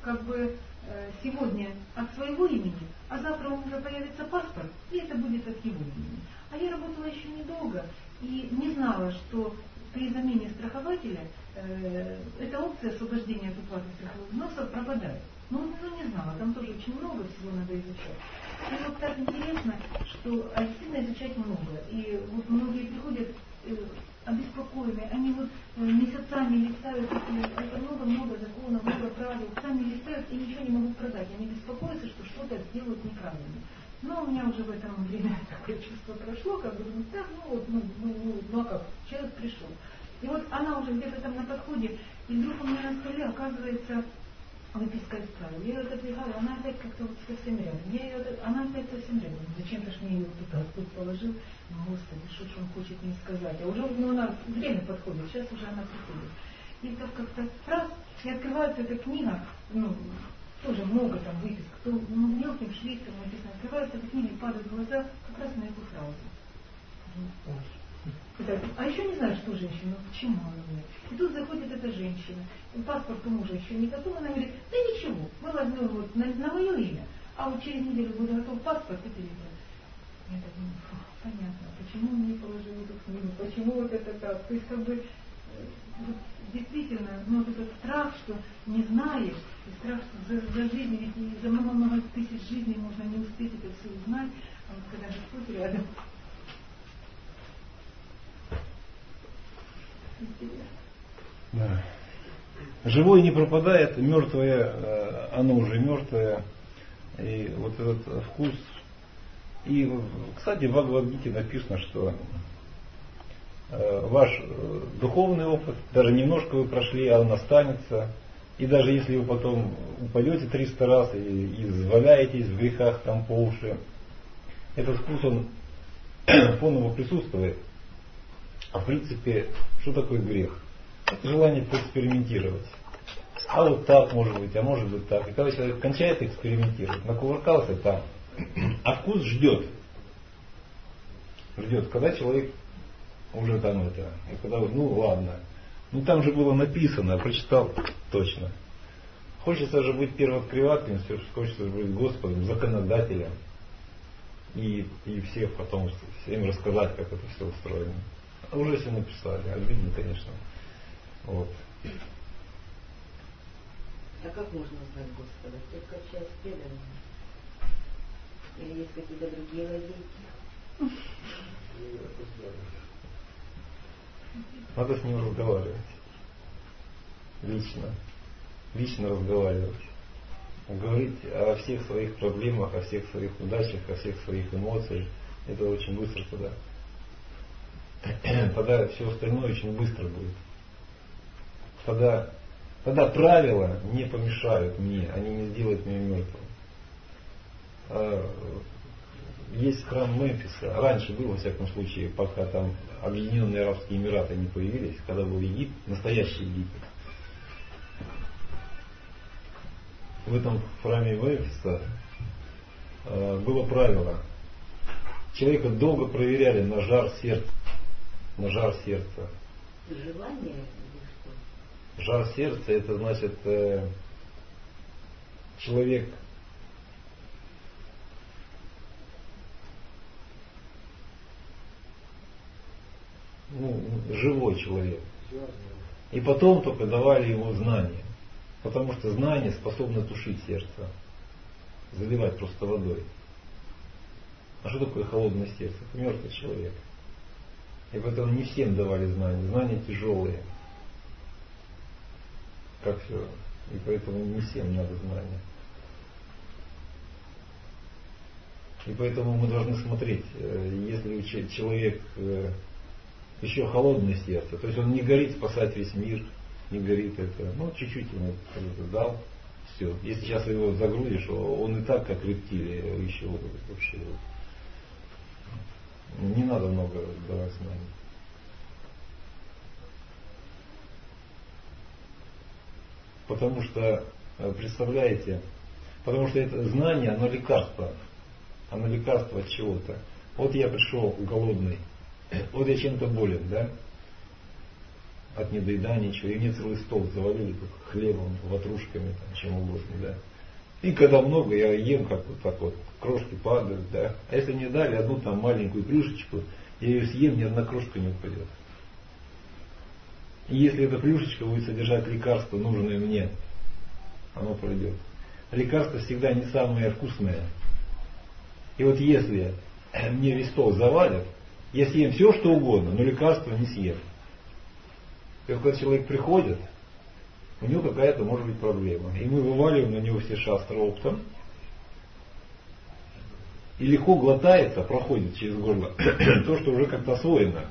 сегодня от своего имени, а завтра уже появится паспорт, и это будет от его имени. А я работала еще недолго и не знала, что при замене страхователя эта опция освобождения от уплаты страховых взносов пропадает. Не знала, там тоже очень много всего надо изучать. И вот так интересно, что действительно изучать много. И вот многие приходят обеспокоенные, они месяцами листают, это много законов, много правил, сами листают и ничего не могут продать. Они беспокоятся, что что-то сделают неправильно. Но у меня уже в этом время такое чувство прошло, как бы, а как, человек пришел. И вот она уже где-то там на подходе, и вдруг у меня на столе оказывается выписка из правил. Я ее отодвигала, она опять как-то совсем рядом. Она опять совсем рядом. Зачем-то ж мне ее тут положил. Господи, что ж он хочет мне сказать. А уже время подходит, сейчас уже она приходит. И так как-то раз, и открывается эта книга, тоже много там выписок, мелким шрифтом написано, открывается эта книга и падают глаза как раз на эту фразу. А еще не знаю, что женщина, почему она мне. И тут заходит эта женщина, и паспорт у мужа еще не готов, она говорит, да ничего, мы возьмем на мое имя, а вот через неделю будет готов паспорт, и перейдем. Я так думаю, понятно, почему мне положили эту книгу, почему это так. То есть действительно, этот страх, что не знаешь, и страх, что за жизнь, ведь за много-много тысяч жизней можно не успеть это все узнать, А вот когда Господь рядом. Интересно. Да. Живое не пропадает, мертвое, оно уже мертвое. И вот этот вкус. И, кстати, в Бхагавад-гите написано, что ваш духовный опыт, даже немножко вы прошли, а он останется. И даже если вы потом упадете 300 раз и заваляетесь в грехах там по уши, этот вкус, он его присутствует. А в принципе, что такое грех? Это желание поэкспериментировать. А вот так может быть, а может быть так. И когда человек кончает экспериментировать, накувыркался там, а вкус ждет. Ждет, когда человек уже там это, и когда, ну ладно, ну там же было написано, прочитал точно. Хочется же быть первооткрывателем, хочется же быть Господом, законодателем. И всех потом всем рассказать, как это все устроено. А уже все написали, обидно, конечно. Вот. А как можно узнать Господа? Только часть преданного? Или есть какие-то другие лазейки? Надо с ним разговаривать. Лично разговаривать. Говорить о всех своих проблемах, о всех своих удачах, о всех своих эмоциях. Это очень быстро тогда. Тогда все остальное очень быстро будет. Тогда правила не помешают мне, они не сделают меня мертвым. Есть храм Мемфиса. Раньше был, во всяком случае, пока там Объединенные Арабские Эмираты не появились, когда был Египет, настоящий Египет. В этом храме Мемфиса было правило. Человека долго проверяли на жар сердца. На жар сердца. Желание или что? Жар сердца, это значит человек живой человек. И потом только давали ему знания. Потому что знание способно тушить сердце. Заливать просто водой. А что такое холодное сердце? Это мертвый человек. И поэтому не всем давали знания. Знания тяжелые. Как все. И поэтому не всем надо знания. И поэтому мы должны смотреть, если человек еще холодное сердце, то есть он не горит спасать весь мир, не горит это, ну чуть-чуть ему это дал, все. Если сейчас его загрузишь, он и так как рептилия еще вообще. Не надо много давать знаний. Потому что, представляете, потому что это знание, оно лекарство. Оно лекарство от чего-то. Вот я пришел голодный, вот я чем-то болен, да? От недоедания чего. И мне целый стол завалили хлебом, ватрушками, там, чем угодно, да? И когда много, я ем как вот так вот, крошки падают, да? А если мне дали одну там маленькую плюшечку, я ее съем, ни одна крошка не упадет. И если эта плюшечка будет содержать лекарство, нужное мне, оно пройдет. Лекарство всегда не самое вкусное. И вот если мне весь стол завалят, я съем все, что угодно, но лекарство не съем. И вот когда человек приходит, у него какая-то может быть проблема. И мы вываливаем на него все шастры оптом. И легко глотается, проходит через горло то, что уже как-то освоено.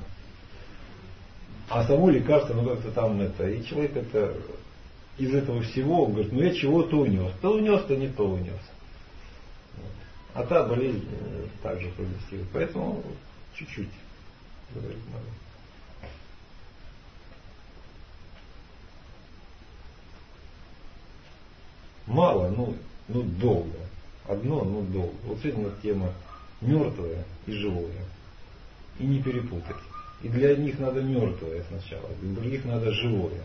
А само лекарство, ну как-то там это. И человек это из этого всего говорит, ну я чего-то унес. То унес, то не то унес. А та болезнь также прогрессирует. Поэтому чуть-чуть говорить надо. Мало, ну долго. Одно, но долго. Вот сегодня тема мертвое и живое. И не перепутать. И для них надо мертвое сначала, для других надо живое.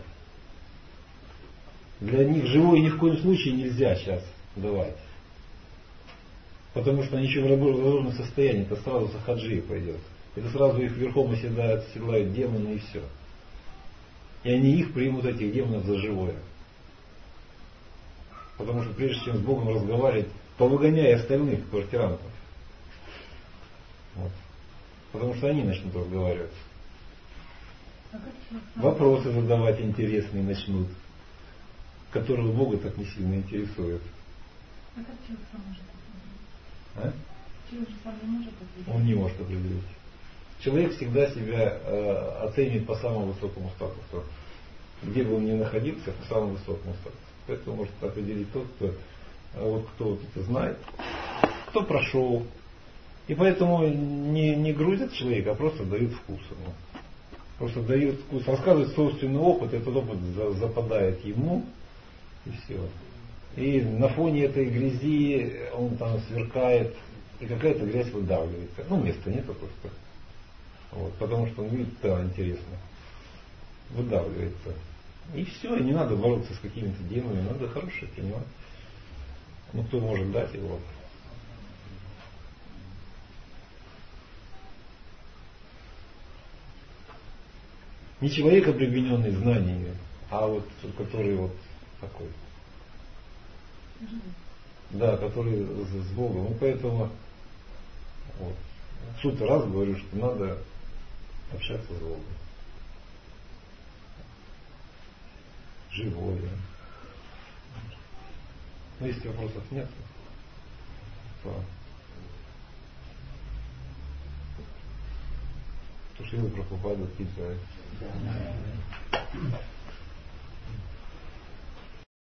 Для них живое ни в коем случае нельзя сейчас давать. Потому что они еще в разложенном состоянии, это сразу сахаджи пойдет. Это сразу их верхом оседлают демоны и все. И они их примут, этих демонов, за живое. Потому что прежде чем с Богом разговаривать, повыгоняй остальных квартирантов. Вот. Потому что они начнут разговаривать. А как человек сам Вопросы задавать интересные начнут, которые Бога так не сильно интересуют. А как человек сам может определить? А? Человек же сам не может определить. Он не может определить. Человек всегда себя оценит по самому высокому статусу. Где бы он ни находился, по самому высокому статусу. Поэтому может определить тот, кто вот это знает, кто прошел. И поэтому не грузят человека, а просто дают вкус ему. Просто дают вкус, рассказывают собственный опыт, этот опыт западает ему, и все. И на фоне этой грязи он там сверкает, и какая-то грязь выдавливается. Ну, места нету просто. Вот, потому что он видит, да, интересно. Выдавливается. И все, и не надо бороться с какими-то демонами, надо хорошее принимать. Ну, кто может дать его? Не человек, обремененный знаниями, а вот который вот такой. Да, который с Богом. И поэтому вот, в сотый раз говорю, что надо общаться с Богом. Живое. Но если вопросов нет, то Шрила Прабхупада Киджай.